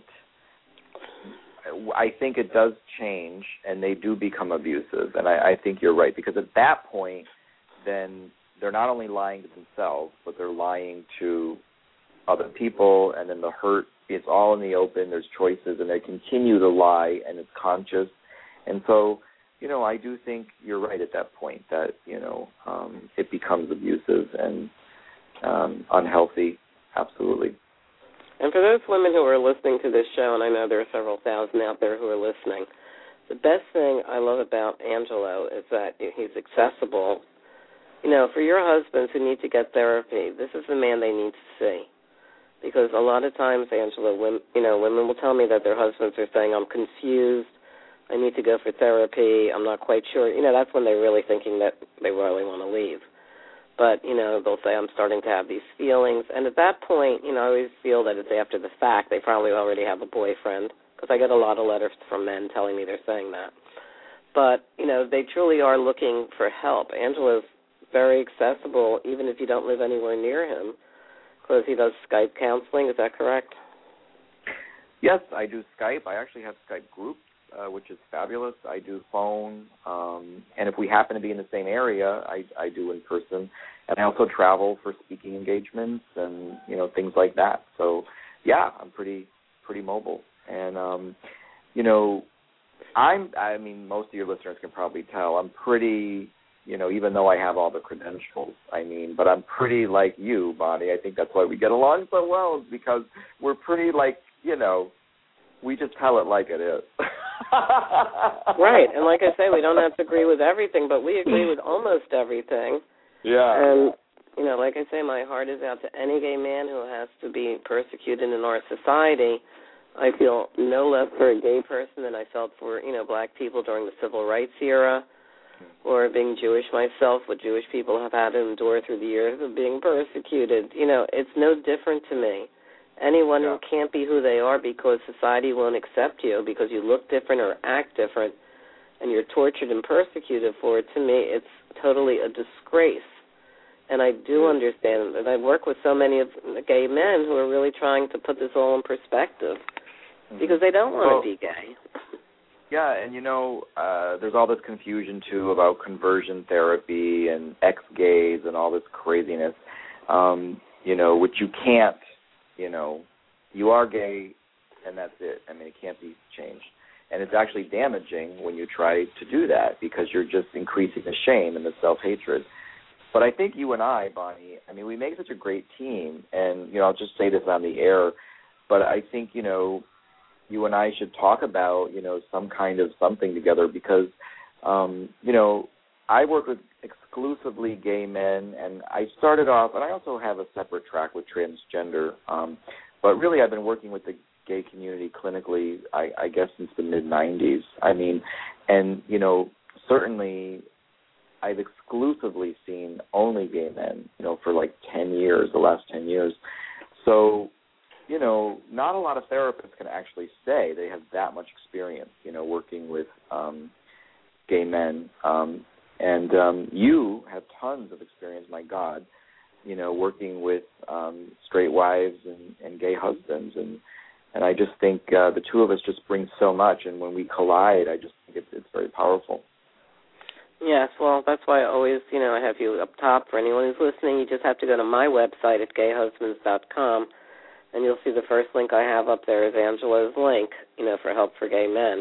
I think it does change, and they do become abusive. And I, I think you're right, because at that point, then they're not only lying to themselves, but they're lying to other people, and then the hurt, it's all in the open, there's choices, and they continue to lie, and it's conscious. And so, you know, I do think you're right at that point that, you know, um, it becomes abusive and um, unhealthy, absolutely. And for those women who are listening to this show, and I know there are several thousand out there who are listening, the best thing I love about Angelo is that he's accessible you know, for your husbands who need to get therapy, this is the man they need to see. Because a lot of times, Angela, women, you know, women will tell me that their husbands are saying, I'm confused, I need to go for therapy, I'm not quite sure. You know, that's when they're really thinking that they really want to leave. But, you know, they'll say, I'm starting to have these feelings. And at that point, you know, I always feel that it's after the fact. They probably already have a boyfriend, because I get a lot of letters from men telling me they're saying that. But, you know, they truly are looking for help. Angela's very accessible, even if you don't live anywhere near him, because he does Skype counseling. Is that correct? Yes, I do Skype. I actually have Skype groups, uh, which is fabulous. I do phone, um, and if we happen to be in the same area, I, I do in person. And I also travel for speaking engagements and, you know, things like that. So, yeah, I'm pretty pretty mobile. And, um, you know, I'm, I mean, most of your listeners can probably tell, I'm pretty, you know, even though I have all the credentials, I mean, but I'm pretty like you, Bonnie. I think that's why we get along so well, is because we're pretty like, you know, we just tell it like it is. Right, and like I say, we don't have to agree with everything, but we agree with almost everything. Yeah. And, you know, like I say, my heart is out to any gay man who has to be persecuted in our society. I feel no less for a gay person than I felt for, you know, black people during the civil rights era, or being Jewish myself, what Jewish people have had to endure through the years of being persecuted. You know, it's no different to me. Anyone yeah. who can't be who they are because society won't accept you because you look different or act different and you're tortured and persecuted for it, to me, it's totally a disgrace. And I do yeah. understand that. I work with so many of the gay men who are really trying to put this all in perspective mm-hmm. because they don't want well, to be gay. Yeah, and, you know, uh, there's all this confusion, too, about conversion therapy and ex-gays and all this craziness, um, you know, which you can't, you know, you are gay and that's it. I mean, it can't be changed. And it's actually damaging when you try to do that because you're just increasing the shame and the self-hatred. But I think you and I, Bonnie, I mean, we make such a great team, and, you know, I'll just say this on the air, but I think, you know, you and I should talk about, you know, some kind of something together because, um, you know, I work with exclusively gay men, and I started off, and I also have a separate track with transgender, um, but really I've been working with the gay community clinically, I, I guess, since the mid nineties. I mean, and, you know, certainly I've exclusively seen only gay men, you know, for like ten years, the last ten years. So, you know, not a lot of therapists can actually say they have that much experience, you know, working with um, gay men. Um, and um, you have tons of experience, my God, you know, working with um, straight wives and, and gay husbands. And, and I just think uh, the two of us just bring so much. And when we collide, I just think it's, it's very powerful. Yes, well, that's why I always, you know, I have you up top. For anyone who's listening, you just have to go to my website at gay husbands dot com. And you'll see the first link I have up there is Angela's link, you know, for Help for Gay Men.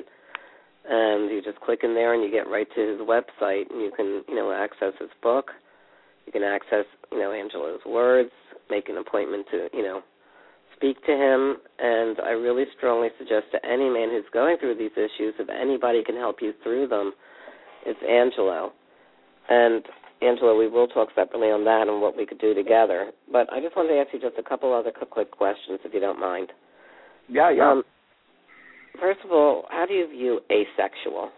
And you just click in there and you get right to his website, and you can, you know, access his book. You can access, you know, Angela's words, make an appointment to, you know, speak to him. And I really strongly suggest to any man who's going through these issues, if anybody can help you through them, it's Angelo. And Angela, we will talk separately on that and what we could do together. But I just wanted to ask you just a couple other quick questions, if you don't mind. Yeah, yeah. Um, first of all, how do you view asexual?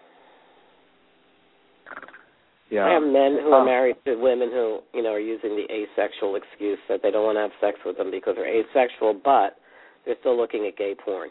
Yeah. I have men who are married to women who, you know, are using the asexual excuse that they don't want to have sex with them because they're asexual, but they're still looking at gay porn.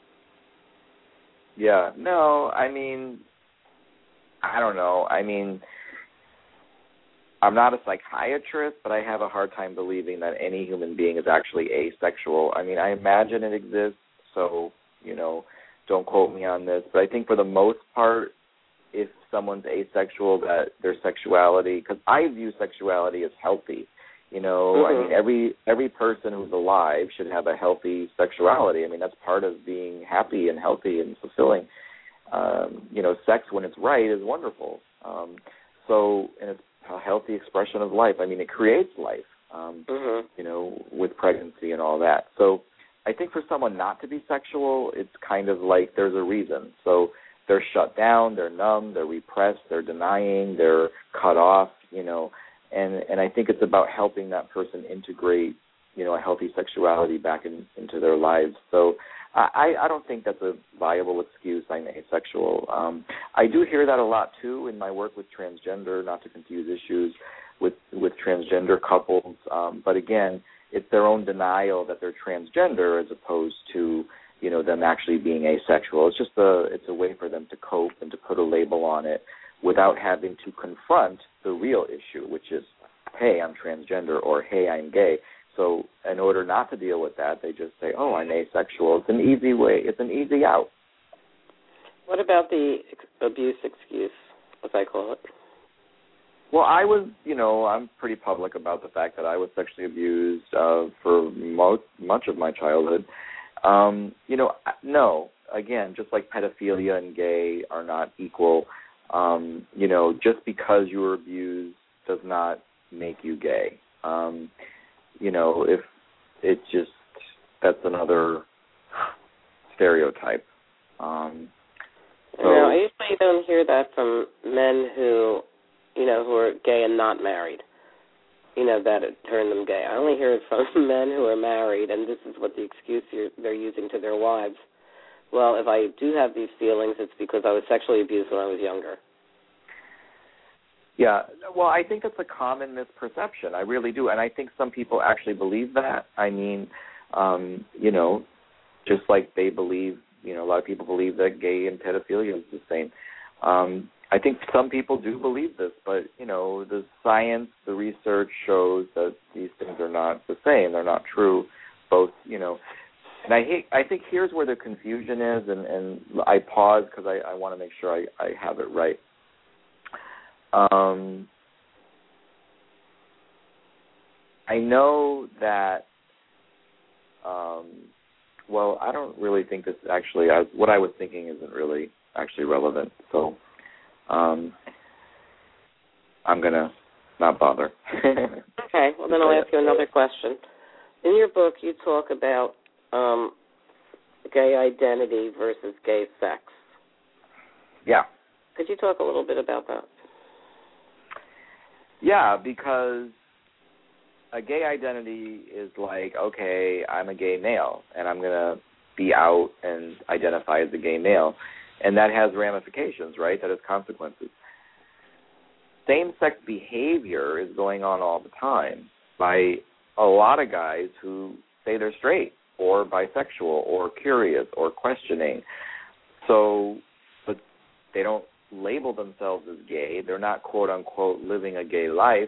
Yeah. No, I mean, I don't know. I mean, I'm not a psychiatrist, but I have a hard time believing that any human being is actually asexual. I mean, I imagine it exists, so, you know, don't quote me on this. But I think for the most part, if someone's asexual, that their sexuality, because I view sexuality as healthy. You know, mm-hmm. I mean, every every person who's alive should have a healthy sexuality. I mean, that's part of being happy and healthy and fulfilling. Um, you know, sex when it's right is wonderful. Um, so, and it's a healthy expression of life. I mean, it creates life, um, mm-hmm. you know, with pregnancy and all that. So I think for someone not to be sexual, it's kind of like there's a reason. So they're shut down, they're numb, they're repressed, they're denying, they're cut off, you know, and and I think it's about helping that person integrate, you know, a healthy sexuality back in, into their lives. So I, I don't think that's a viable excuse. I'm asexual. Um, I do hear that a lot too in my work with transgender, not to confuse issues with with transgender couples. Um, but again, it's their own denial that they're transgender as opposed to, you know, them actually being asexual. It's just a it's a way for them to cope and to put a label on it without having to confront the real issue, which is, hey, I'm transgender, or hey, I'm gay. So in order not to deal with that, they just say, oh, I'm asexual. It's an easy way. It's an easy out. What about the ex- abuse excuse, as I call it? Well, I was, you know, I'm pretty public about the fact that I was sexually abused uh, for mo- much of my childhood. Um, you know, no, again, just like pedophilia and gay are not equal, um, you know, just because you were abused does not make you gay. Um You know, if it just, that's another stereotype. Um, so, no, I usually don't hear that from men who, you know, who are gay and not married, you know, that it turned them gay. I only hear it from men who are married, and this is what the excuse you're, they're using to their wives. Well, if I do have these feelings, it's because I was sexually abused when I was younger. Yeah, well, I think it's a common misperception. I really do. And I think some people actually believe that. I mean, um, you know, just like they believe, you know, a lot of people believe that gay and pedophilia is the same. Um, I think some people do believe this, but, you know, the science, the research shows that these things are not the same. They're not true. Both, you know, and I hate, I think here's where the confusion is, and, and I pause because I, I want to make sure I, I have it right. Um, I know that, um, well, I don't really think this actually, I, what I was thinking isn't really actually relevant, so um, I'm going to not bother. Okay, well, then I'll ask you another question. In your book, you talk about um, gay identity versus gay sex. Yeah. Could you talk a little bit about that? Yeah, because a gay identity is like, okay, I'm a gay male, and I'm going to be out and identify as a gay male. And that has ramifications, right? That has consequences. Same-sex behavior is going on all the time by a lot of guys who say they're straight or bisexual or curious or questioning. So, but they don't label themselves as gay. They're not, quote unquote, living a gay life,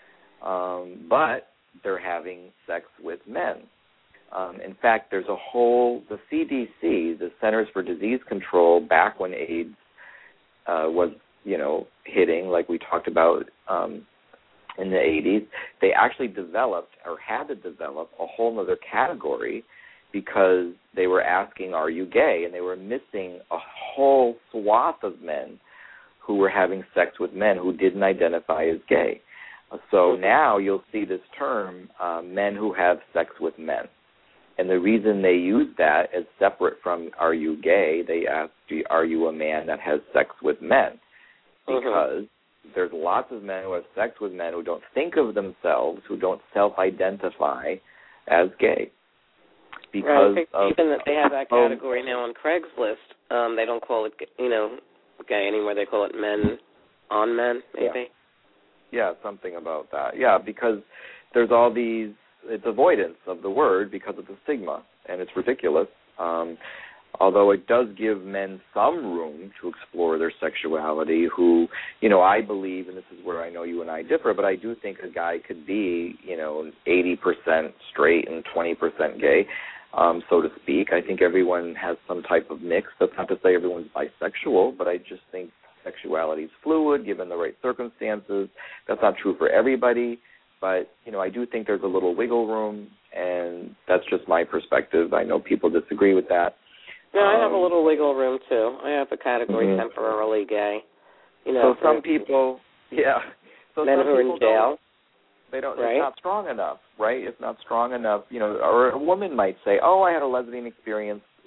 um, but they're having sex with men. Um, in fact, there's a whole, the C D C, the Centers for Disease Control, back when AIDS uh, was, you know, hitting, like we talked about um, in the eighties, they actually developed or had to develop a whole other category because they were asking, are you gay? And they were missing a whole swath of men who were having sex with men who didn't identify as gay. So now you'll see this term, uh, men who have sex with men. And the reason they use that is separate from are you gay, they ask, are you a man that has sex with men? Because mm-hmm. there's lots of men who have sex with men who don't think of themselves, who don't self-identify as gay. Because right. of, even that they have that category now on Craigslist, um, they don't call it, you know, gay anymore. They call it men on men, maybe. Yeah. yeah, something about that. Yeah, because there's all these, it's avoidance of the word because of the stigma, and it's ridiculous. Um, although it does give men some room to explore their sexuality who, you know, I believe, and this is where I know you and I differ, but I do think a guy could be, you know, eighty percent straight and twenty percent gay, um, so to speak. I think everyone has some type of mix. That's not to say everyone's bisexual, but I just think sexuality is fluid given the right circumstances. That's not true for everybody, but, you know, I do think there's a little wiggle room, and that's just my perspective. I know people disagree with that. No, I have a little wiggle room, too. I have a category mm-hmm. temporarily gay. You know, so some people, yeah. So men some who are in jail. They don't, right? It's not strong enough, right? It's not strong enough, you know, or a woman might say, oh, I had a lesbian experience,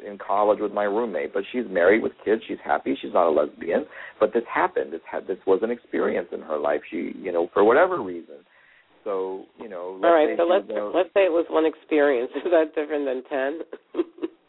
in college with my roommate, but she's married with kids. She's happy. She's not a lesbian, but this happened. This had this was an experience in her life. She, you know, for whatever reason. So, you know, let's all right. say So let's was, let's say it was one experience. Is that different than ten?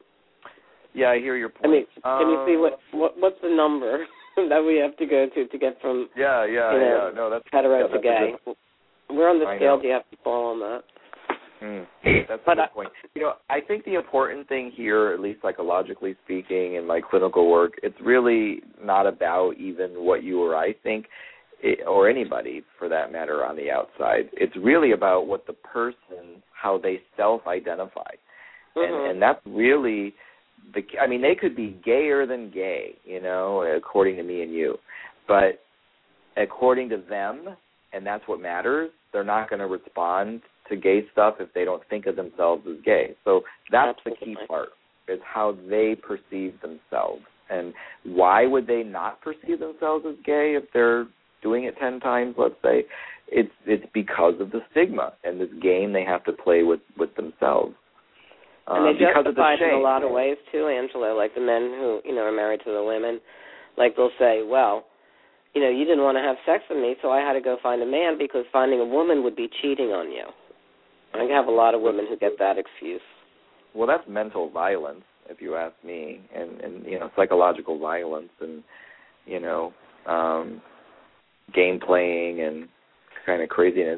Yeah, I hear your point. I mean, um, can you see what, what what's the number that we have to go to to get from yeah, yeah, you know, yeah. No, that's hetero yeah, to that's gay? Good, Where on the I scale know. do you have to fall on that? Mm, that's But a good I, point. You know, I think the important thing here, at least psychologically speaking, in my clinical work, it's really not about even what you or I think, it, or anybody for that matter on the outside. It's really about what the person, how they self-identify, mm-hmm. and and that's really the. I mean, they could be gayer than gay, you know, according to me and you, but according to them, and that's what matters. They're not going to respond to gay stuff if they don't think of themselves as gay. So that's Absolutely. the key part, is how they perceive themselves. And why would they not perceive themselves as gay if they're doing it ten times, let's say? It's it's because of the stigma and this game they have to play with, with themselves. And they uh, because justify of the it in shame. a lot of ways too, Angela, like the men who, you know, are married to the women. Like they'll say, well, you know, you didn't want to have sex with me, so I had to go find a man because finding a woman would be cheating on you. I have a lot of women who get that excuse. Well, that's mental violence, if you ask me, and, and you know, psychological violence and, you know, um, game playing and kind of craziness.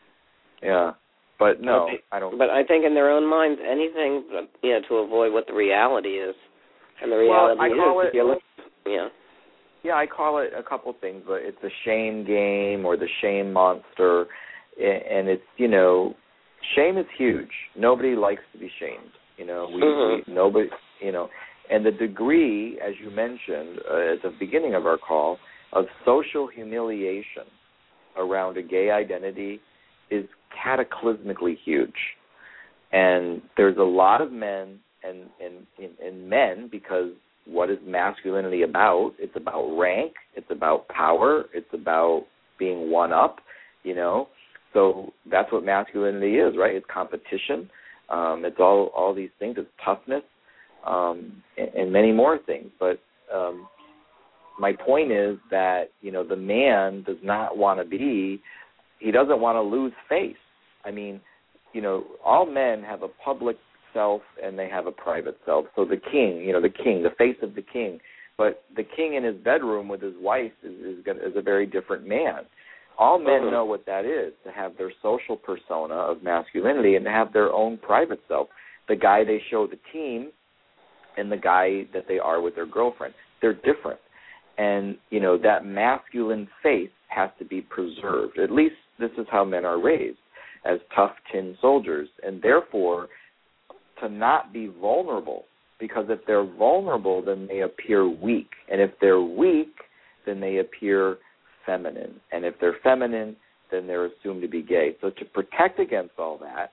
Yeah. But no, but I don't. But I think in their own minds, anything, you know, to avoid what the reality is. And the reality well, I call is, it, if you're looking, yeah. Yeah, I call it a couple things, but it's the shame game or the shame monster, and it's, you know, shame is huge. Nobody likes to be shamed. You know, we, mm-hmm. we nobody, you know, and the degree, as you mentioned uh, at the beginning of our call, of social humiliation around a gay identity is cataclysmically huge. And there's a lot of men and, and, and men, because what is masculinity about? It's about rank. It's about power. It's about being one up, you know. So that's what masculinity is, right? It's competition. Um, it's all, all these things. It's toughness um, and, and many more things. But um, my point is that, you know, the man does not want to be, he doesn't want to lose face. I mean, you know, all men have a public self and they have a private self. So the king, you know, the king, the face of the king. But the king in his bedroom with his wife is is, is a very different man. All men mm-hmm. know what that is, to have their social persona of masculinity and to have their own private self. The guy they show the team and the guy that they are with their girlfriend. They're different. And, you know, that masculine face has to be preserved. At least this is how men are raised, as tough tin soldiers. And therefore, to not be vulnerable, because if they're vulnerable, then they appear weak. And if they're weak, then they appear feminine. And if they're feminine, then they're assumed to be gay. So to protect against all that,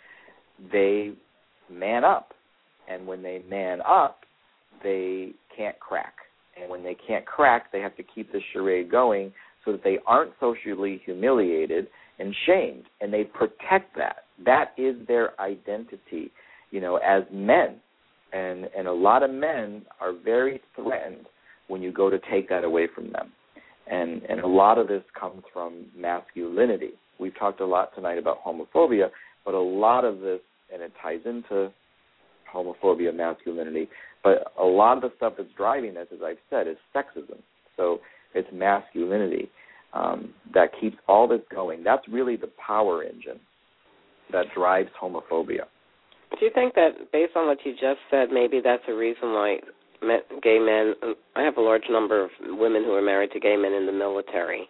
they man up. And when they man up, they can't crack. And when they can't crack, they have to keep the charade going so that they aren't socially humiliated and shamed. And they protect that. That is their identity, you know, as men. And and a lot of men are very threatened when you go to take that away from them. And and a lot of this comes from masculinity. We've talked a lot tonight about homophobia, but a lot of this, and it ties into homophobia, masculinity, but a lot of the stuff that's driving this, as I've said, is sexism. So it's masculinity um, that keeps all this going. That's really the power engine that drives homophobia. Do you think that, based on what you just said, maybe that's a reason why men, gay men, I have a large number of women who are married to gay men in the military,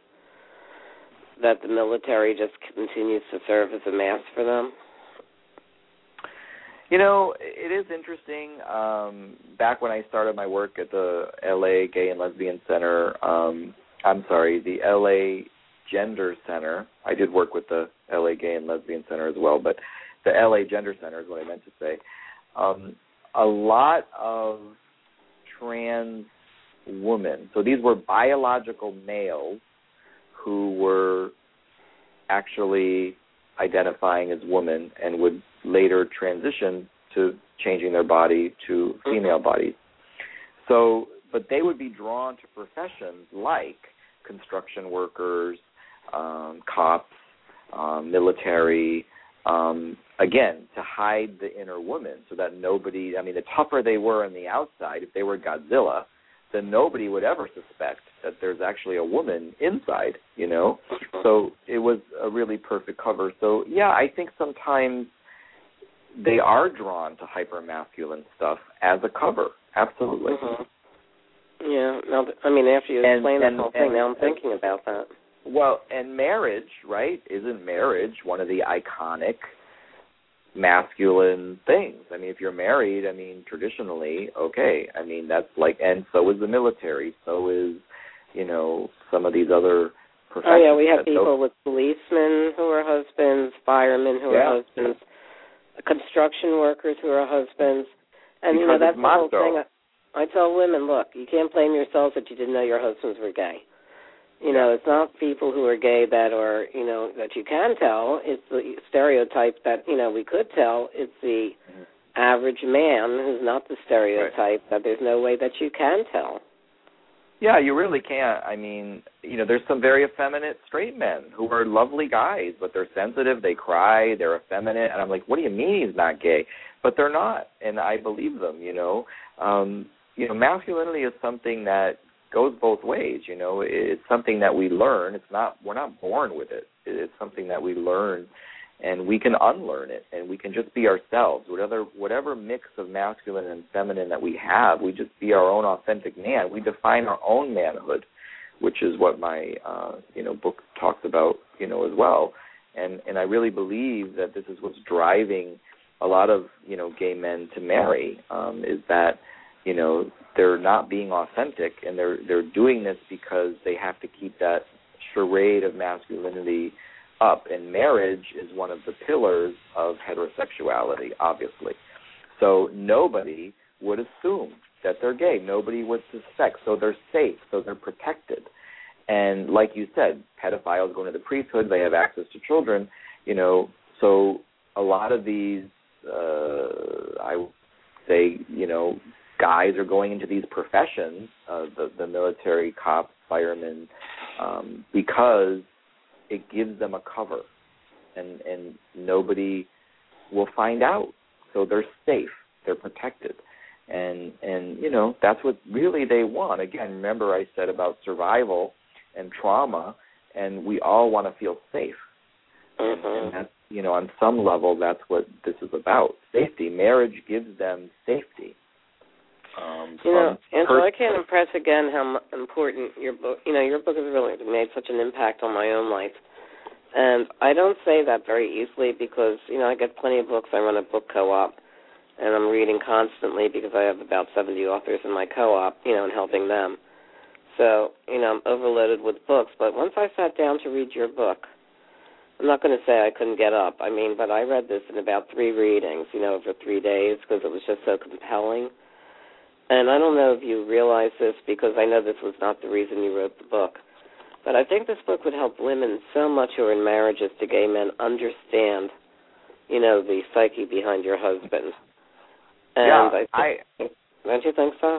that the military just continues to serve as a mask for them? You know, it is interesting. Um, back when I started my work at the L A Gay and Lesbian Center, um, I'm sorry, the L A Gender Center, I did work with the L A Gay and Lesbian Center as well, but the L A Gender Center is what I meant to say. Um, a lot of trans women, so these were biological males who were actually identifying as women and would later transition to changing their body to female bodies. So, but they would be drawn to professions like construction workers, um, cops, um, military, um, again, to hide the inner woman so that nobody, I mean, the tougher they were on the outside, if they were Godzilla, then nobody would ever suspect that there's actually a woman inside, you know? So it was a really perfect cover. So, yeah, I think sometimes they are drawn to hyper-masculine stuff as a cover. Absolutely. Mm-hmm. Yeah. Now, I mean, after you explain the whole thing, now I'm thinking about that. Well, and marriage, right? Isn't marriage one of the iconic masculine things? I mean, if you're married, I mean, traditionally, okay. I mean, that's like, and so is the military. So is, you know, some of these other professions. Oh, yeah, we have people with policemen who are husbands, firemen who yeah. are husbands, construction workers who are husbands. And, because you know, that's the whole thing. I, I tell women, look, you can't blame yourselves that you didn't know your husbands were gay. You know, it's not people who are gay that are, you know, that you can tell. It's the stereotype that, you know, we could tell. It's the mm-hmm. average man who's not the stereotype right. that there's no way that you can tell. Yeah, you really can't. I mean, you know, there's some very effeminate straight men who are lovely guys, but they're sensitive, they cry, they're effeminate, and I'm like, what do you mean he's not gay? But they're not, and I believe them, you know. Um, you know, masculinity is something that goes both ways, you know. It's something that we learn. It's not, we're not born with it. It's something that we learn, and we can unlearn it, and we can just be ourselves. Whatever whatever mix of masculine and feminine that we have, we just be our own authentic man. We define our own manhood, which is what my uh, you know book talks about, you know, as well. And and I really believe that this is what's driving a lot of, you know, gay men to marry, um, is that, you know, they're not being authentic, and they're they're doing this because they have to keep that charade of masculinity up. And marriage is one of the pillars of heterosexuality, obviously. So nobody would assume that they're gay. Nobody would suspect. So they're safe. So they're protected. And like you said, pedophiles go into the priesthood. They have access to children. You know, so a lot of these, uh, I would say, you know, guys are going into these professions, uh, the, the military, cops, firemen, um, because it gives them a cover, and, and nobody will find out. So they're safe, they're protected, and and you know that's what really they want. Again, remember I said about survival and trauma, and we all want to feel safe, mm-hmm. and, and that's, you know, on some level that's what this is about. Safety. Marriage gives them safety. Um, you know, and so I can't impress again how important your book, you know, your book has really made such an impact on my own life. And I don't say that very easily because, you know, I get plenty of books. I run a book co-op, and I'm reading constantly because I have about seventy authors in my co-op, you know, and helping them. So, you know, I'm overloaded with books. But once I sat down to read your book, I'm not going to say I couldn't get up. I mean, but I read this in about three readings, you know, over three days because it was just so compelling. And I don't know if you realize this because I know this was not the reason you wrote the book, but I think this book would help women so much who are in marriages to gay men understand, you know, the psyche behind your husband. And yeah, I, think, I don't you think so?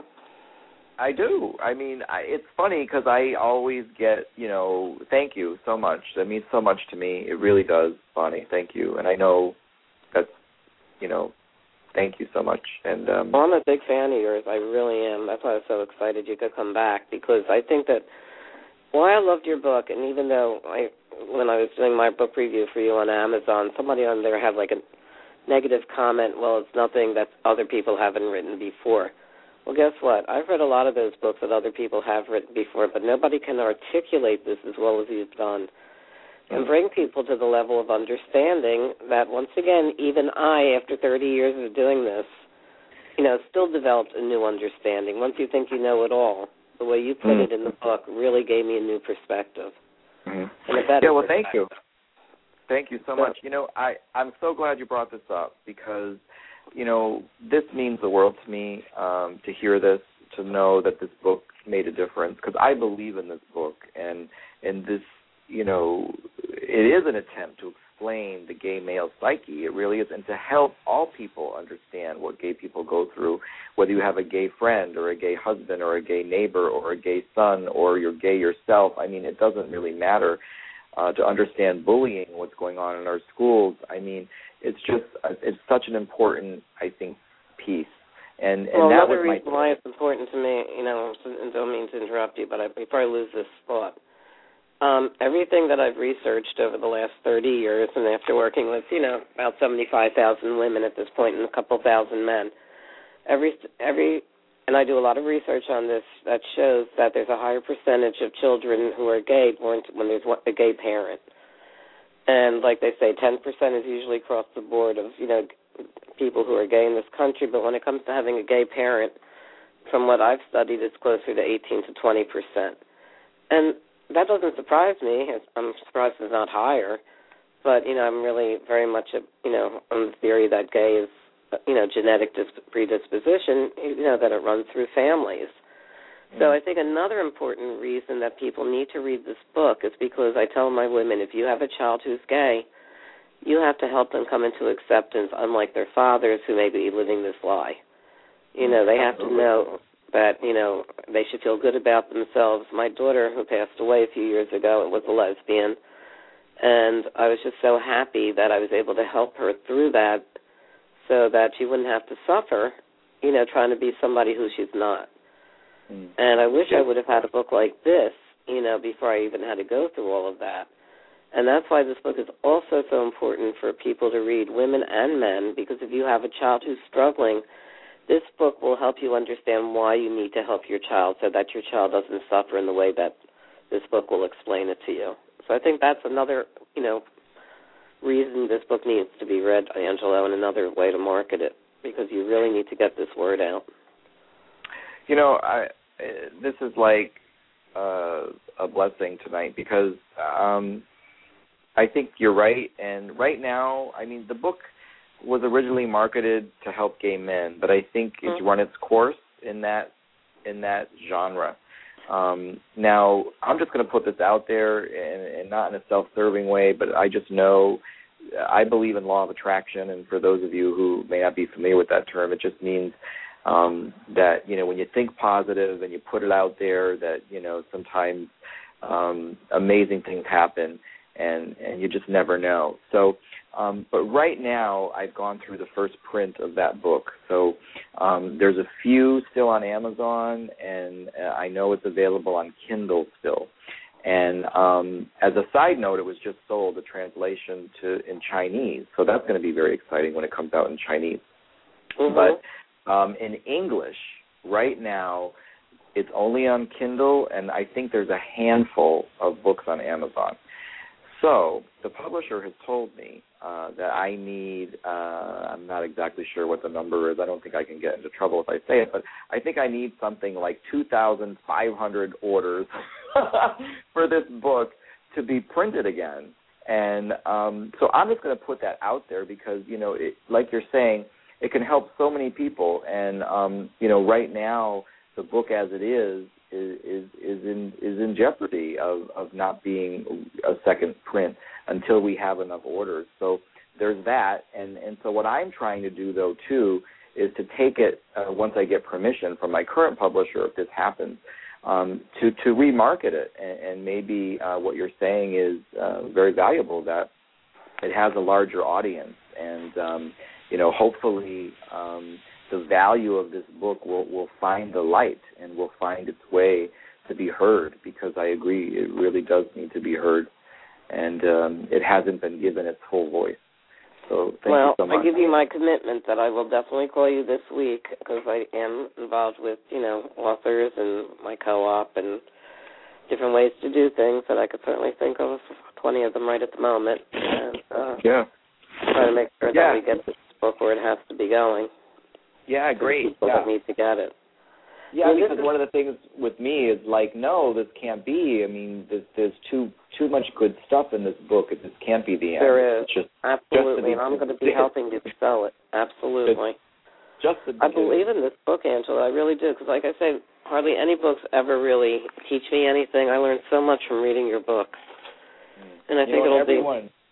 I do. I mean, I, it's funny because I always get, you know, thank you so much. That means so much to me. It really does, Bonnie. Thank you. And I know that's, you know, thank you so much. And um, well, I'm a big fan of yours. I really am. That's why I was so excited you could come back, because I think that why I loved your book, and even though I, when I was doing my book review for you on Amazon, somebody on there had like a negative comment, well, it's nothing that other people haven't written before. Well, guess what? I've read a lot of those books that other people have written before, but nobody can articulate this as well as you've done and bring people to the level of understanding that, once again, even I, after thirty years of doing this, you know, still developed a new understanding. Once you think you know it all, the way you put mm-hmm. it in the book really gave me a new perspective. Mm-hmm. And a better yeah, well, perspective. thank you. Thank you so, so much. You know, I, I'm so glad you brought this up because, you know, this means the world to me, um, to hear this, to know that this book made a difference, because I believe in this book, and, and this, you know, it is an attempt to explain the gay male psyche. It really is, and to help all people understand what gay people go through, whether you have a gay friend or a gay husband or a gay neighbor or a gay son or you're gay yourself. I mean, it doesn't really matter uh, to understand bullying, what's going on in our schools. I mean, it's just, it's such an important, I think, piece. And, and well, that another was reason my... why it's important to me, you know, and don't mean to interrupt you, but I, before I lose this thought, um, everything that I've researched over the last thirty years, and after working with, you know, about seventy-five thousand women at this point and a couple thousand men, every, every, and I do a lot of research on this that shows that there's a higher percentage of children who are gay born to, when there's a gay parent. And like they say, ten percent is usually across the board of, you know, people who are gay in this country, but when it comes to having a gay parent, from what I've studied, it's closer to eighteen to twenty percent. And that doesn't surprise me. I'm surprised it's not higher, but, you know, I'm really very much, a, you know, on the theory that gay is, you know, genetic predisposition, you know, that it runs through families. Mm-hmm. So I think another important reason that people need to read this book is because I tell my women, if you have a child who's gay, you have to help them come into acceptance, unlike their fathers who may be living this lie. You know, they have to know that, you know, they should feel good about themselves. My daughter, who passed away a few years ago, was a lesbian, and I was just so happy that I was able to help her through that so that she wouldn't have to suffer, you know, trying to be somebody who she's not. Mm. And I wish I would have had a book like this, you know, before I even had to go through all of that. And that's why this book is also so important for people to read, women and men, because if you have a child who's struggling, this book will help you understand why you need to help your child so that your child doesn't suffer in the way that this book will explain it to you. So I think that's another, you know, reason this book needs to be read, Angelo, and another way to market it, because you really need to get this word out. You know, I, this is like uh, a blessing tonight because um, I think you're right. And right now, I mean, the book was originally marketed to help gay men, but I think it's mm-hmm. run its course in that in that genre. Um, now, I'm just going to put this out there, and, and not in a self-serving way, but I just know I believe in law of attraction, and for those of you who may not be familiar with that term, it just means um, that, you know, when you think positive and you put it out there, that, you know, sometimes um, amazing things happen, and, and you just never know. So, um, but right now I've gone through the first print of that book. So um, there's a few still on Amazon, and uh, I know it's available on Kindle still. And um, as a side note, it was just sold, a translation to in Chinese. So that's going to be very exciting when it comes out in Chinese. Mm-hmm. But um, in English, right now, it's only on Kindle, and I think there's a handful of books on Amazon. So the publisher has told me uh, that I need, uh, I'm not exactly sure what the number is. I don't think I can get into trouble if I say it, but I think I need something like two thousand five hundred orders for this book to be printed again. And um, so I'm just going to put that out there because, you know, it, like you're saying, it can help so many people. And, um, you know, right now the book as it is, Is, is is in is in jeopardy of, of not being a second print until we have enough orders. So there's that, and, and so what I'm trying to do though too is to take it uh, once I get permission from my current publisher, if this happens, um, to to remarket it, and, and maybe uh, what you're saying is uh, very valuable, that it has a larger audience, and um, you know, hopefully. Um, the value of this book will, will find the light and will find its way to be heard, because I agree, it really does need to be heard, and um, it hasn't been given its full voice. So thank well, you so much. I give you my commitment that I will definitely call you this week, because I am involved with, you know, authors and my co-op and different ways to do things that I could certainly think of, twenty of them right at the moment. And, uh, yeah. Try to make sure yeah. that we get this book where it has to be going. Yeah, great. People yeah. that need to get it. Yeah, because one of the things with me is like, no, this can't be. I mean, there's, there's too too much good stuff in this book. It just can't be the end. There is. It's just, Absolutely, just and I'm going to be helping you to sell it. Absolutely. It's just the I believe in this book, Angela. I really do, because like I say, hardly any books ever really teach me anything. I learned so much from reading your book. And I you think know, it'll everyone, be...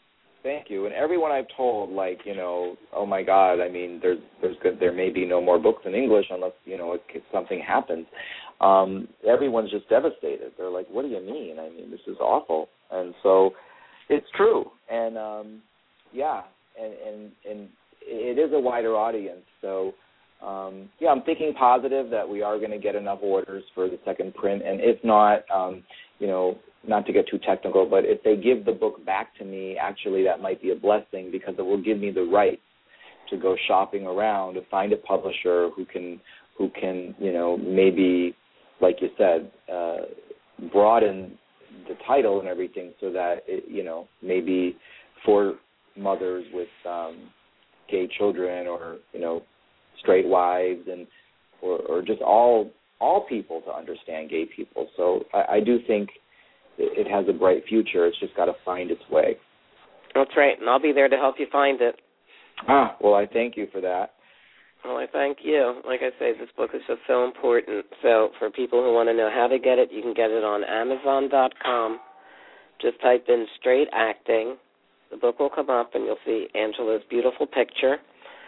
Thank you. And everyone I've told, like, you know, oh my God, I mean, there's there's good, there may be no more books in English unless, you know, if something happens. Um, everyone's just devastated. They're like, what do you mean? I mean, this is awful. And so it's true. And um, yeah, and, and and it is a wider audience. So um, yeah, I'm thinking positive that we are going to get enough orders for the second print. And if not, um, you know, not to get too technical, but if they give the book back to me, actually that might be a blessing because it will give me the right to go shopping around to find a publisher who can, who can, you know, maybe, like you said, uh, broaden the title and everything so that, it, you know, maybe for mothers with um, gay children or, you know, straight wives and or, or just all all people to understand gay people. So I, I do think it has a bright future. It's just got to find its way. That's right, and I'll be there to help you find it. Ah, well, I thank you for that. Well, I thank you. Like I say, this book is just so important. So for people who want to know how to get it, you can get it on Amazon dot com. Just type in Straight Acting. The book will come up, and you'll see Angela's beautiful picture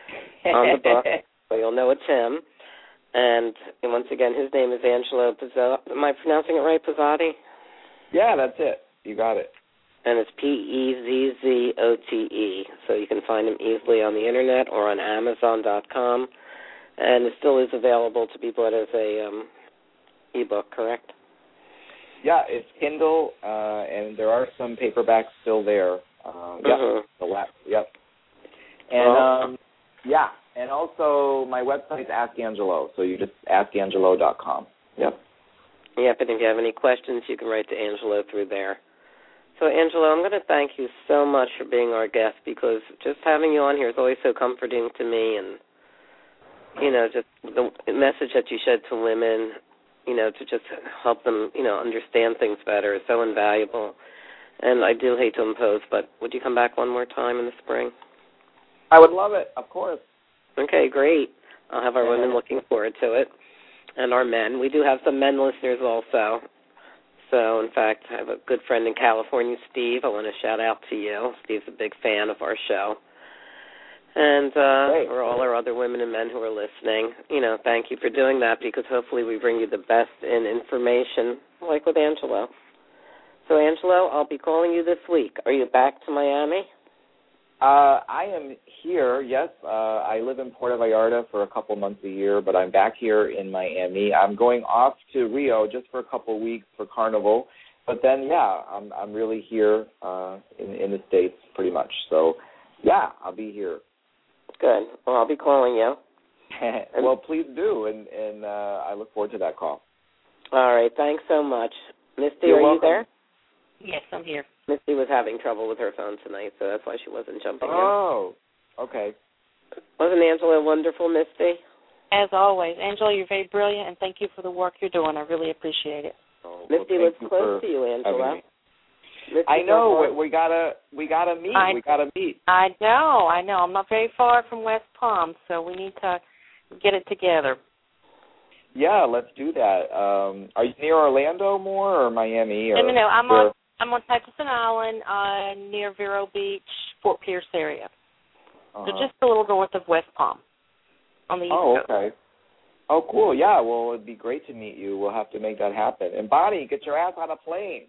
on the book, so you'll know it's him. And, and once again, his name is Angelo Pizzotti. Am I pronouncing it right, Pizzotti? Yeah, that's it. You got it. And it's P E Z Z O T E, so you can find him easily on the Internet or on Amazon dot com. And it still is available to be bought as a um, e-book, correct? Yeah, it's Kindle, uh, and there are some paperbacks still there. Uh, yep, mm-hmm. the last, yep. And, well, um, yeah, and also my website's Ask Angelo, so you just ask angelo dot com. Yep. Yep, and if you have any questions, you can write to Angelo through there. So, Angelo, I'm going to thank you so much for being our guest because just having you on here is always so comforting to me and, you know, just the message that you shed to women, you know, to just help them, you know, understand things better is so invaluable. And I do hate to impose, but would you come back one more time in the spring? I would love it, of course. Okay, great. I'll have our women looking forward to it. And our men. We do have some men listeners also. So, in fact, I have a good friend in California, Steve. I want to shout out to you. Steve's a big fan of our show. And uh, for all our other women and men who are listening, you know, thank you for doing that because hopefully we bring you the best in information, like with Angelo. So, Angelo, I'll be calling you this week. Are you back to Miami? Uh, I am here, yes. Uh, I live in Puerto Vallarta for a couple months a year, but I'm back here in Miami. I'm going off to Rio just for a couple of weeks for Carnival. But then, yeah, I'm I'm really here uh, in, in the States pretty much. So, yeah, I'll be here. Good. Well, I'll be calling you. Well, please do, and, and uh, I look forward to that call. All right. Thanks so much. Misty, You're are welcome. you there? Yes, I'm here. Misty was having trouble with her phone tonight, so that's why she wasn't jumping oh, in. Oh, okay. Wasn't Angela wonderful, Misty? As always. Angela, you're very brilliant, and thank you for the work you're doing. I really appreciate it. Oh, Misty well, lives close to you, Angela. I know. We, we gotta, we gotta meet. I, we gotta meet. I know. I know. I'm not very far from West Palm, so we need to get it together. Yeah, let's do that. Um, are you near Orlando more or Miami? Or no, no, no. I'm where? on. I'm on Patterson Island, uh, near Vero Beach, Fort Pierce area. Uh-huh. So just a little north of West Palm, on the east oh, coast. Oh, okay. Oh, cool. Yeah, well, it'd be great to meet you. We'll have to make that happen. And Bonnie, get your ass on a plane.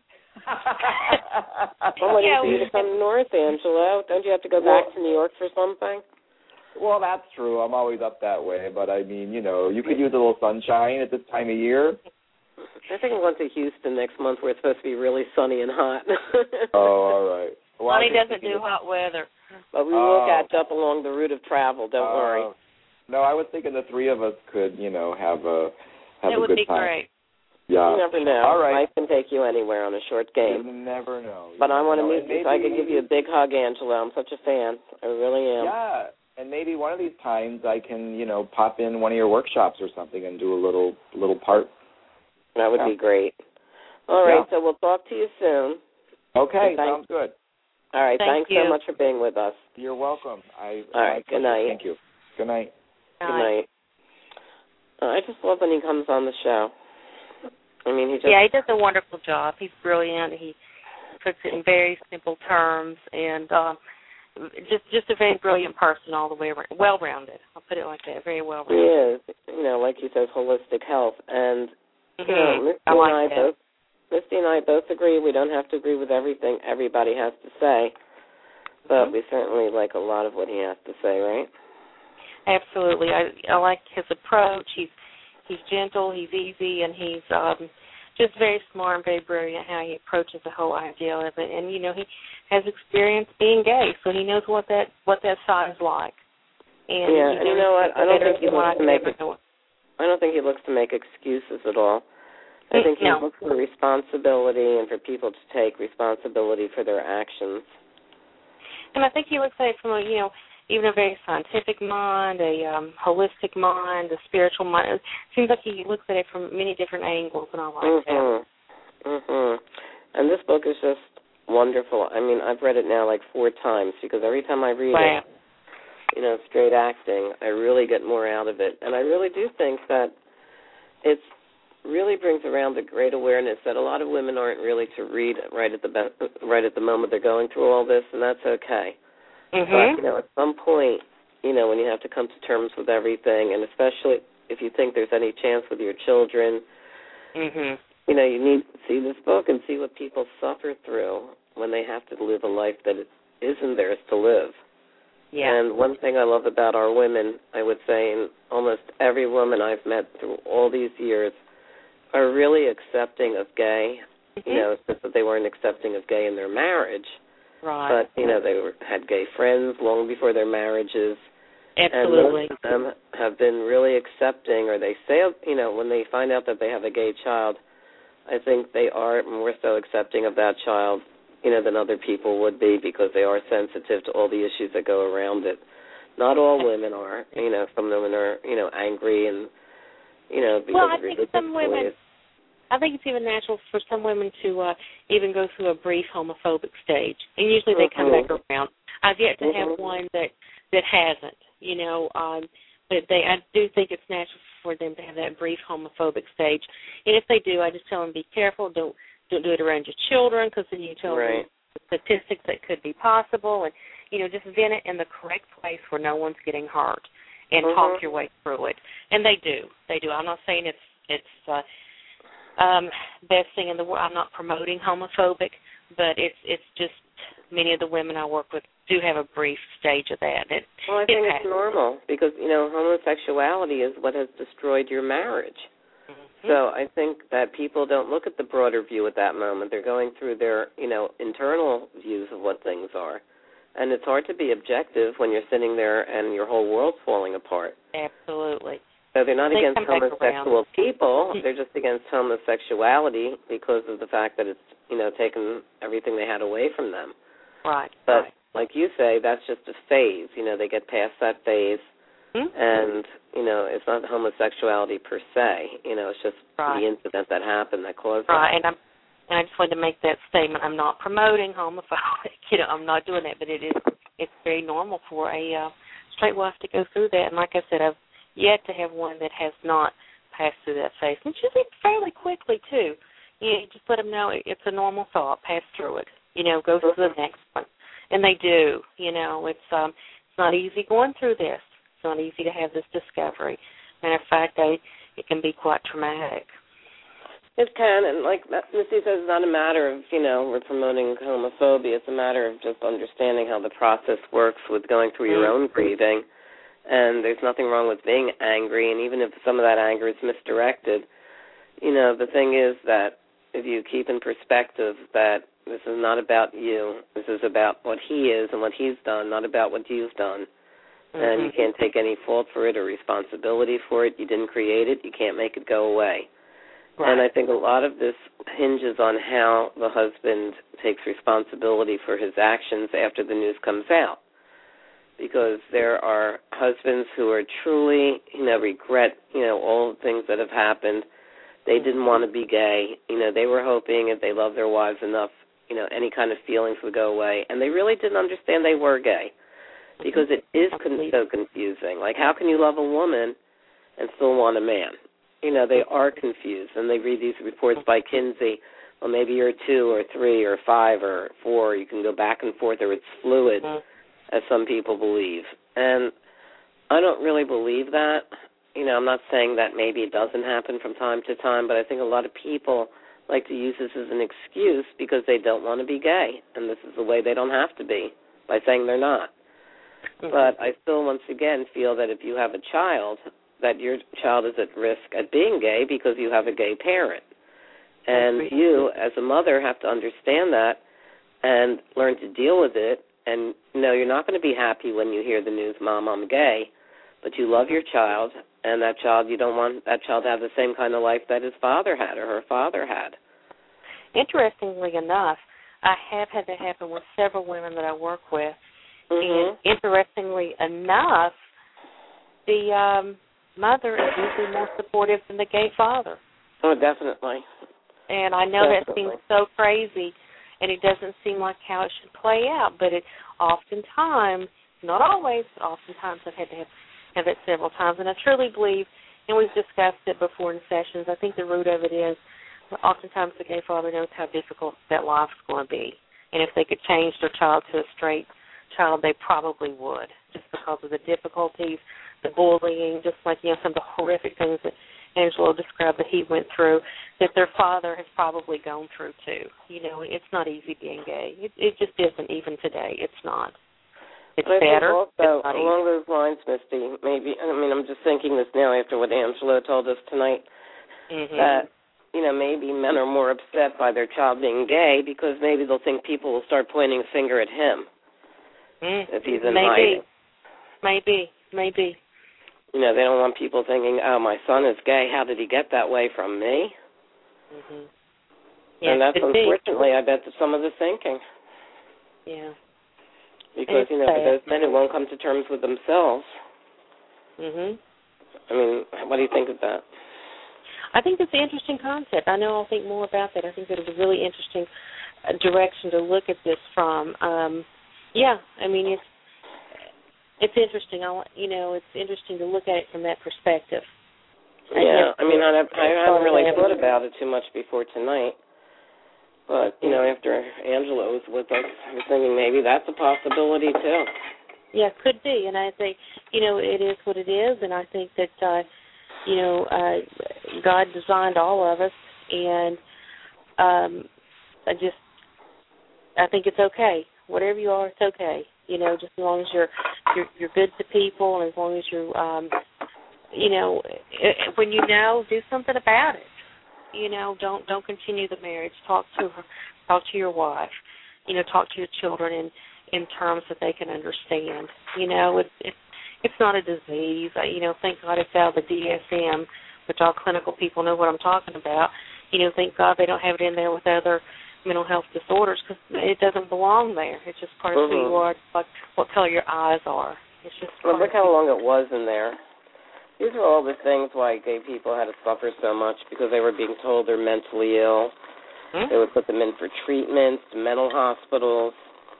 I'm waiting yeah, for you to come north, Angelo. Don't you have to go well, back to New York for something? Well, that's true. I'm always up that way. But, I mean, you know, you could use a little sunshine at this time of year. I think I'm going to Houston next month where it's supposed to be really sunny and hot. Oh, all right. Well, Bonnie doesn't do hot weather. But we will oh. catch up along the route of travel, don't uh, worry. No, I was thinking the three of us could, you know, have a have it a would good be time. great. Yeah. You never know. All right. Life can take you anywhere on a short game. You never know. You but I want to know. meet you so I could give you a big hug, Angela. I'm such a fan. I really am. Yeah, and maybe one of these times I can, you know, pop in one of your workshops or something and do a little little part. That would yeah. be great. All right, yeah. so we'll talk to you soon. Okay, Thanks. sounds good. All right, Thank thanks you. so much for being with us. You're welcome. I, All right, good night. Thank you. Good night. Good night. Uh, I just love when he comes on the show. I mean, he just... Yeah, he does a wonderful job. He's brilliant. He puts it in very simple terms, and uh, just just a very brilliant person all the way around, well-rounded. I'll put it like that, very well-rounded. He is, you know, like you said, holistic health. And, mm-hmm. you know, Misty I like and I that. both, Misty and I both agree we don't have to agree with everything everybody has to say, but mm-hmm. we certainly like a lot of what he has to say, right? Absolutely. I, I like his approach. He's he's gentle, he's easy, and he's um, just very smart and very brilliant how he approaches the whole idea of it. And, you know, he has experience being gay, so he knows what that what that side is like. And yeah, and you know what? I don't think he looks to make it, I don't think he looks to make excuses at all. I think he no. looks for responsibility and for people to take responsibility for their actions. And I think he looks at it from a, you know, even a very scientific mind, a um, holistic mind, a spiritual mind. It seems like he looks at it from many different angles, and I like mm-hmm. that. Mhm. And this book is just wonderful. I mean, I've read it now like four times because every time I read wow. it, you know, Straight Acting, I really get more out of it. And I really do think that it really brings around a great awareness that a lot of women aren't really to read right at the be- right at the moment they're going through all this, and that's okay. Mm-hmm. But, you know, at some point, you know, when you have to come to terms with everything, and especially if you think there's any chance with your children, mm-hmm. you know, you need to see this book and see what people suffer through when they have to live a life that isn't theirs to live. Yeah. And one thing I love about our women, I would say, and almost every woman I've met through all these years are really accepting of gay. Mm-hmm. You know, it's just that they weren't accepting of gay in their marriage. Right. But, you know, they were, had gay friends long before their marriages. Absolutely. And most of them have been really accepting, or they say, you know, when they find out that they have a gay child, I think they are more so accepting of that child, you know, than other people would be because they are sensitive to all the issues that go around it. Not all women are, you know, some women are, you know, angry and, you know, because well, I of think religious some women, beliefs. I think it's even natural for some women to uh, even go through a brief homophobic stage, and usually they come mm-hmm. back around. I've yet to mm-hmm. have one that that hasn't, you know, um, but they I do think it's natural for them to have that brief homophobic stage. And if they do, I just tell them be careful, don't don't do it around your children, because then you tell right. them the statistics that could be possible, and you know, just vent it in the correct place where no one's getting hurt, and mm-hmm. talk your way through it. And they do, they do. I'm not saying it's it's. Uh, Um, best thing in the world. I'm not promoting homophobic, but it's it's just many of the women I work with do have a brief stage of that. It, well, I think it it's normal because, you know, homosexuality is what has destroyed your marriage. Mm-hmm. So I think that people don't look at the broader view at that moment. They're going through their, you know, internal views of what things are. And it's hard to be objective when you're sitting there and your whole world's falling apart. Absolutely. So they're not they against homosexual people. They're just against homosexuality because of the fact that it's, you know, taken everything they had away from them. Right. But right. like you say, that's just a phase. You know, they get past that phase, mm-hmm. and, you know, it's not homosexuality per se. You know, it's just right. the incident that happened that caused right. it. And I'm, and I just wanted to make that statement. I'm not promoting homophobic. You know, I'm not doing that, but it is it's very normal for a uh, straight wife to go through that. And like I said, I've yet to have one that has not passed through that phase, and usually fairly quickly too. You know, you just let them know it's a normal thought, pass through it. You know, go to the next one, and they do. You know, it's um, it's not easy going through this. It's not easy to have this discovery. Matter of fact, they it can be quite traumatic. It can, and like Misty says, it's not a matter of, you know, we're promoting homophobia. It's a matter of just understanding how the process works with going through your mm-hmm. own grieving. And there's nothing wrong with being angry, and even if some of that anger is misdirected, you know, the thing is that if you keep in perspective that this is not about you, this is about what he is and what he's done, not about what you've done, mm-hmm. and you can't take any fault for it or responsibility for it. You didn't create it. You can't make it go away. Right. And I think a lot of this hinges on how the husband takes responsibility for his actions after the news comes out. Because there are husbands who are truly, you know, regret, you know, all the things that have happened. They didn't want to be gay. You know, they were hoping if they loved their wives enough, you know, any kind of feelings would go away. And they really didn't understand they were gay because it is con- so confusing. Like, how can you love a woman and still want a man? You know, they are confused. And they read these reports by Kinsey. Well, maybe you're two or three or five or four. You can go back and forth, or it's fluid. as some people believe. And I don't really believe that. You know, I'm not saying that maybe it doesn't happen from time to time, but I think a lot of people like to use this as an excuse because they don't want to be gay, and this is the way they don't have to be, by saying they're not. Mm-hmm. But I still, once again, feel that if you have a child, that your child is at risk at being gay because you have a gay parent. And you, as a mother, have to understand that and learn to deal with it. And, you know, you're not going to be happy when you hear the news, Mom, I'm gay, but you love your child, and that child, you don't want that child to have the same kind of life that his father had or her father had. Interestingly enough, I have had that happen with several women that I work with. Mm-hmm. And interestingly enough, the um, mother is usually more supportive than the gay father. Oh, definitely. And I know definitely. that seems so crazy, and it doesn't seem like how it should play out, but it oftentimes, not always, but oftentimes I've had to have, have it several times, and I truly believe, and we've discussed it before in sessions, I think the root of it is oftentimes the gay father knows how difficult that life's going to be, and if they could change their child to a straight child, they probably would, just because of the difficulties, the bullying, just like, you know, some of the horrific things that Angelo described that he went through, that their father has probably gone through too. You know, it's not easy being gay. It, it just isn't, even today. It's not. It's but I better. Think also, it's along those lines, Misty, maybe, I mean, I'm just thinking this now after what Angelo told us tonight, mm-hmm. that, you know, maybe men are more upset by their child being gay because maybe they'll think people will start pointing a finger at him mm. if he's in maybe. hiding. Maybe, maybe. You know, they don't want people thinking, oh, my son is gay. How did he get that way from me? Mm-hmm. Yeah, and that's unfortunately, be. I bet, some of the thinking. Yeah. Because, you know, sad. for those men who won't come to terms with themselves. Mhm. I mean, what do you think of that? I think it's an interesting concept. I know I'll think more about that. I think that it's a really interesting uh, direction to look at this from. Um, yeah, I mean, it's it's interesting. I, you know, it's interesting to look at it from that perspective. Yeah, I, I mean, I, I haven't really I thought about it too much before tonight. But, you know, after Angela was with us, I was thinking maybe that's a possibility, too. Yeah, could be. And I think, you know, it is what it is. And I think that, uh, you know, uh, God designed all of us. And um, I just, I think it's okay. Whatever you are, it's okay. You know, just as long as you're you're, you're good to people, and as long as you, um, you know, when you know, do something about it. You know, don't don't continue the marriage. Talk to her, talk to your wife. You know, talk to your children in in terms that they can understand. You know, it's it's it's not a disease. I, you know, thank God it's out of the D S M, which all clinical people know what I'm talking about. You know, thank God they don't have it in there with other mental health disorders, because it doesn't belong there. It's just part of mm-hmm. who you are, like what color your eyes are. It's just well, look how long it was in there. These are all the things why gay people had to suffer so much, because they were being told they're mentally ill. Hmm? They would put them in for treatments, mental hospitals.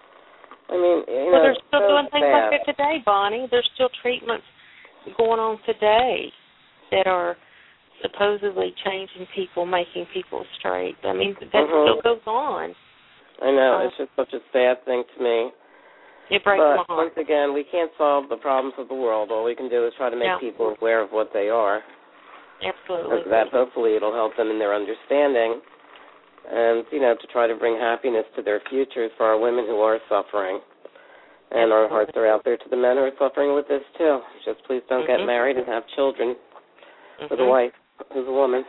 I mean, you well, know, they're still so doing things sad. like that today, Bonnie. There's still treatments going on today that are supposedly changing people, making people straight. I mean, that mm-hmm. still goes on. I know. Uh, it's just such a sad thing to me. It breaks but my heart. once again, we can't solve the problems of the world. All we can do is try to make no. people aware of what they are. Absolutely. And that hopefully it'll help them in their understanding, and you know, to try to bring happiness to their futures for our women who are suffering. And Absolutely. Our hearts are out there to the men who are suffering with this too. Just please don't mm-hmm. get married and have children mm-hmm. with a wife who's a woman.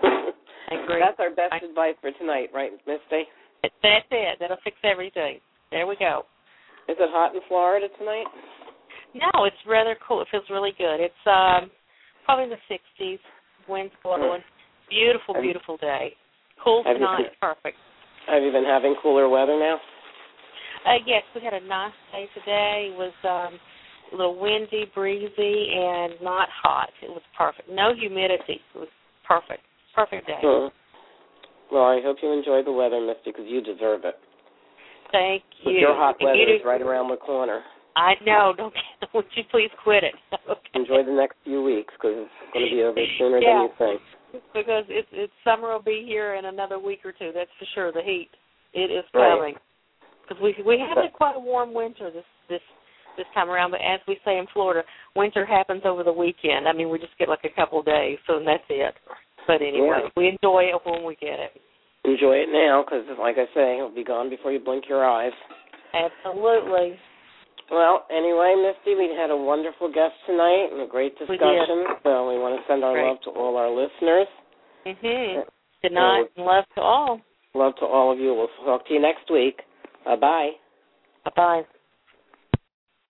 I agree. That's our best I... advice for tonight, right, Misty? That's it. That'll fix everything. There we go. Is it hot in Florida tonight? No, it's rather cool. It feels really good. It's um, probably in the sixties. Wind's blowing. Mm. Beautiful, have beautiful you, day. Cool tonight. Been, Perfect. Have you been having cooler weather now? Uh, yes, we had a nice day today. It was um, a little windy, breezy, and not hot. It was perfect. No humidity. It was perfect. Perfect day. Mm. Well, I hope you enjoy the weather, Misty, because you deserve it. Thank you. Your hot and weather you is right around the corner. I know. Don't would you please quit it? Okay. Enjoy the next few weeks, because it's going to be over sooner yeah, than you think. Because it's, it's summer will be here in another week or two. That's for sure. The heat, it is right. coming. Because we we had quite a warm winter this this this time around. But as we say in Florida, winter happens over the weekend. I mean, we just get like a couple of days, so that's it. But anyway, yeah. we enjoy it when we get it. Enjoy it now, because like I say, it'll be gone before you blink your eyes. Absolutely. Well, anyway, Misty, we had a wonderful guest tonight and a great discussion. We so we want to send our Great. love to all our listeners. Mm-hmm. Good night and love to all. Love to all of you. We'll talk to you next week. Bye-bye. Bye-bye.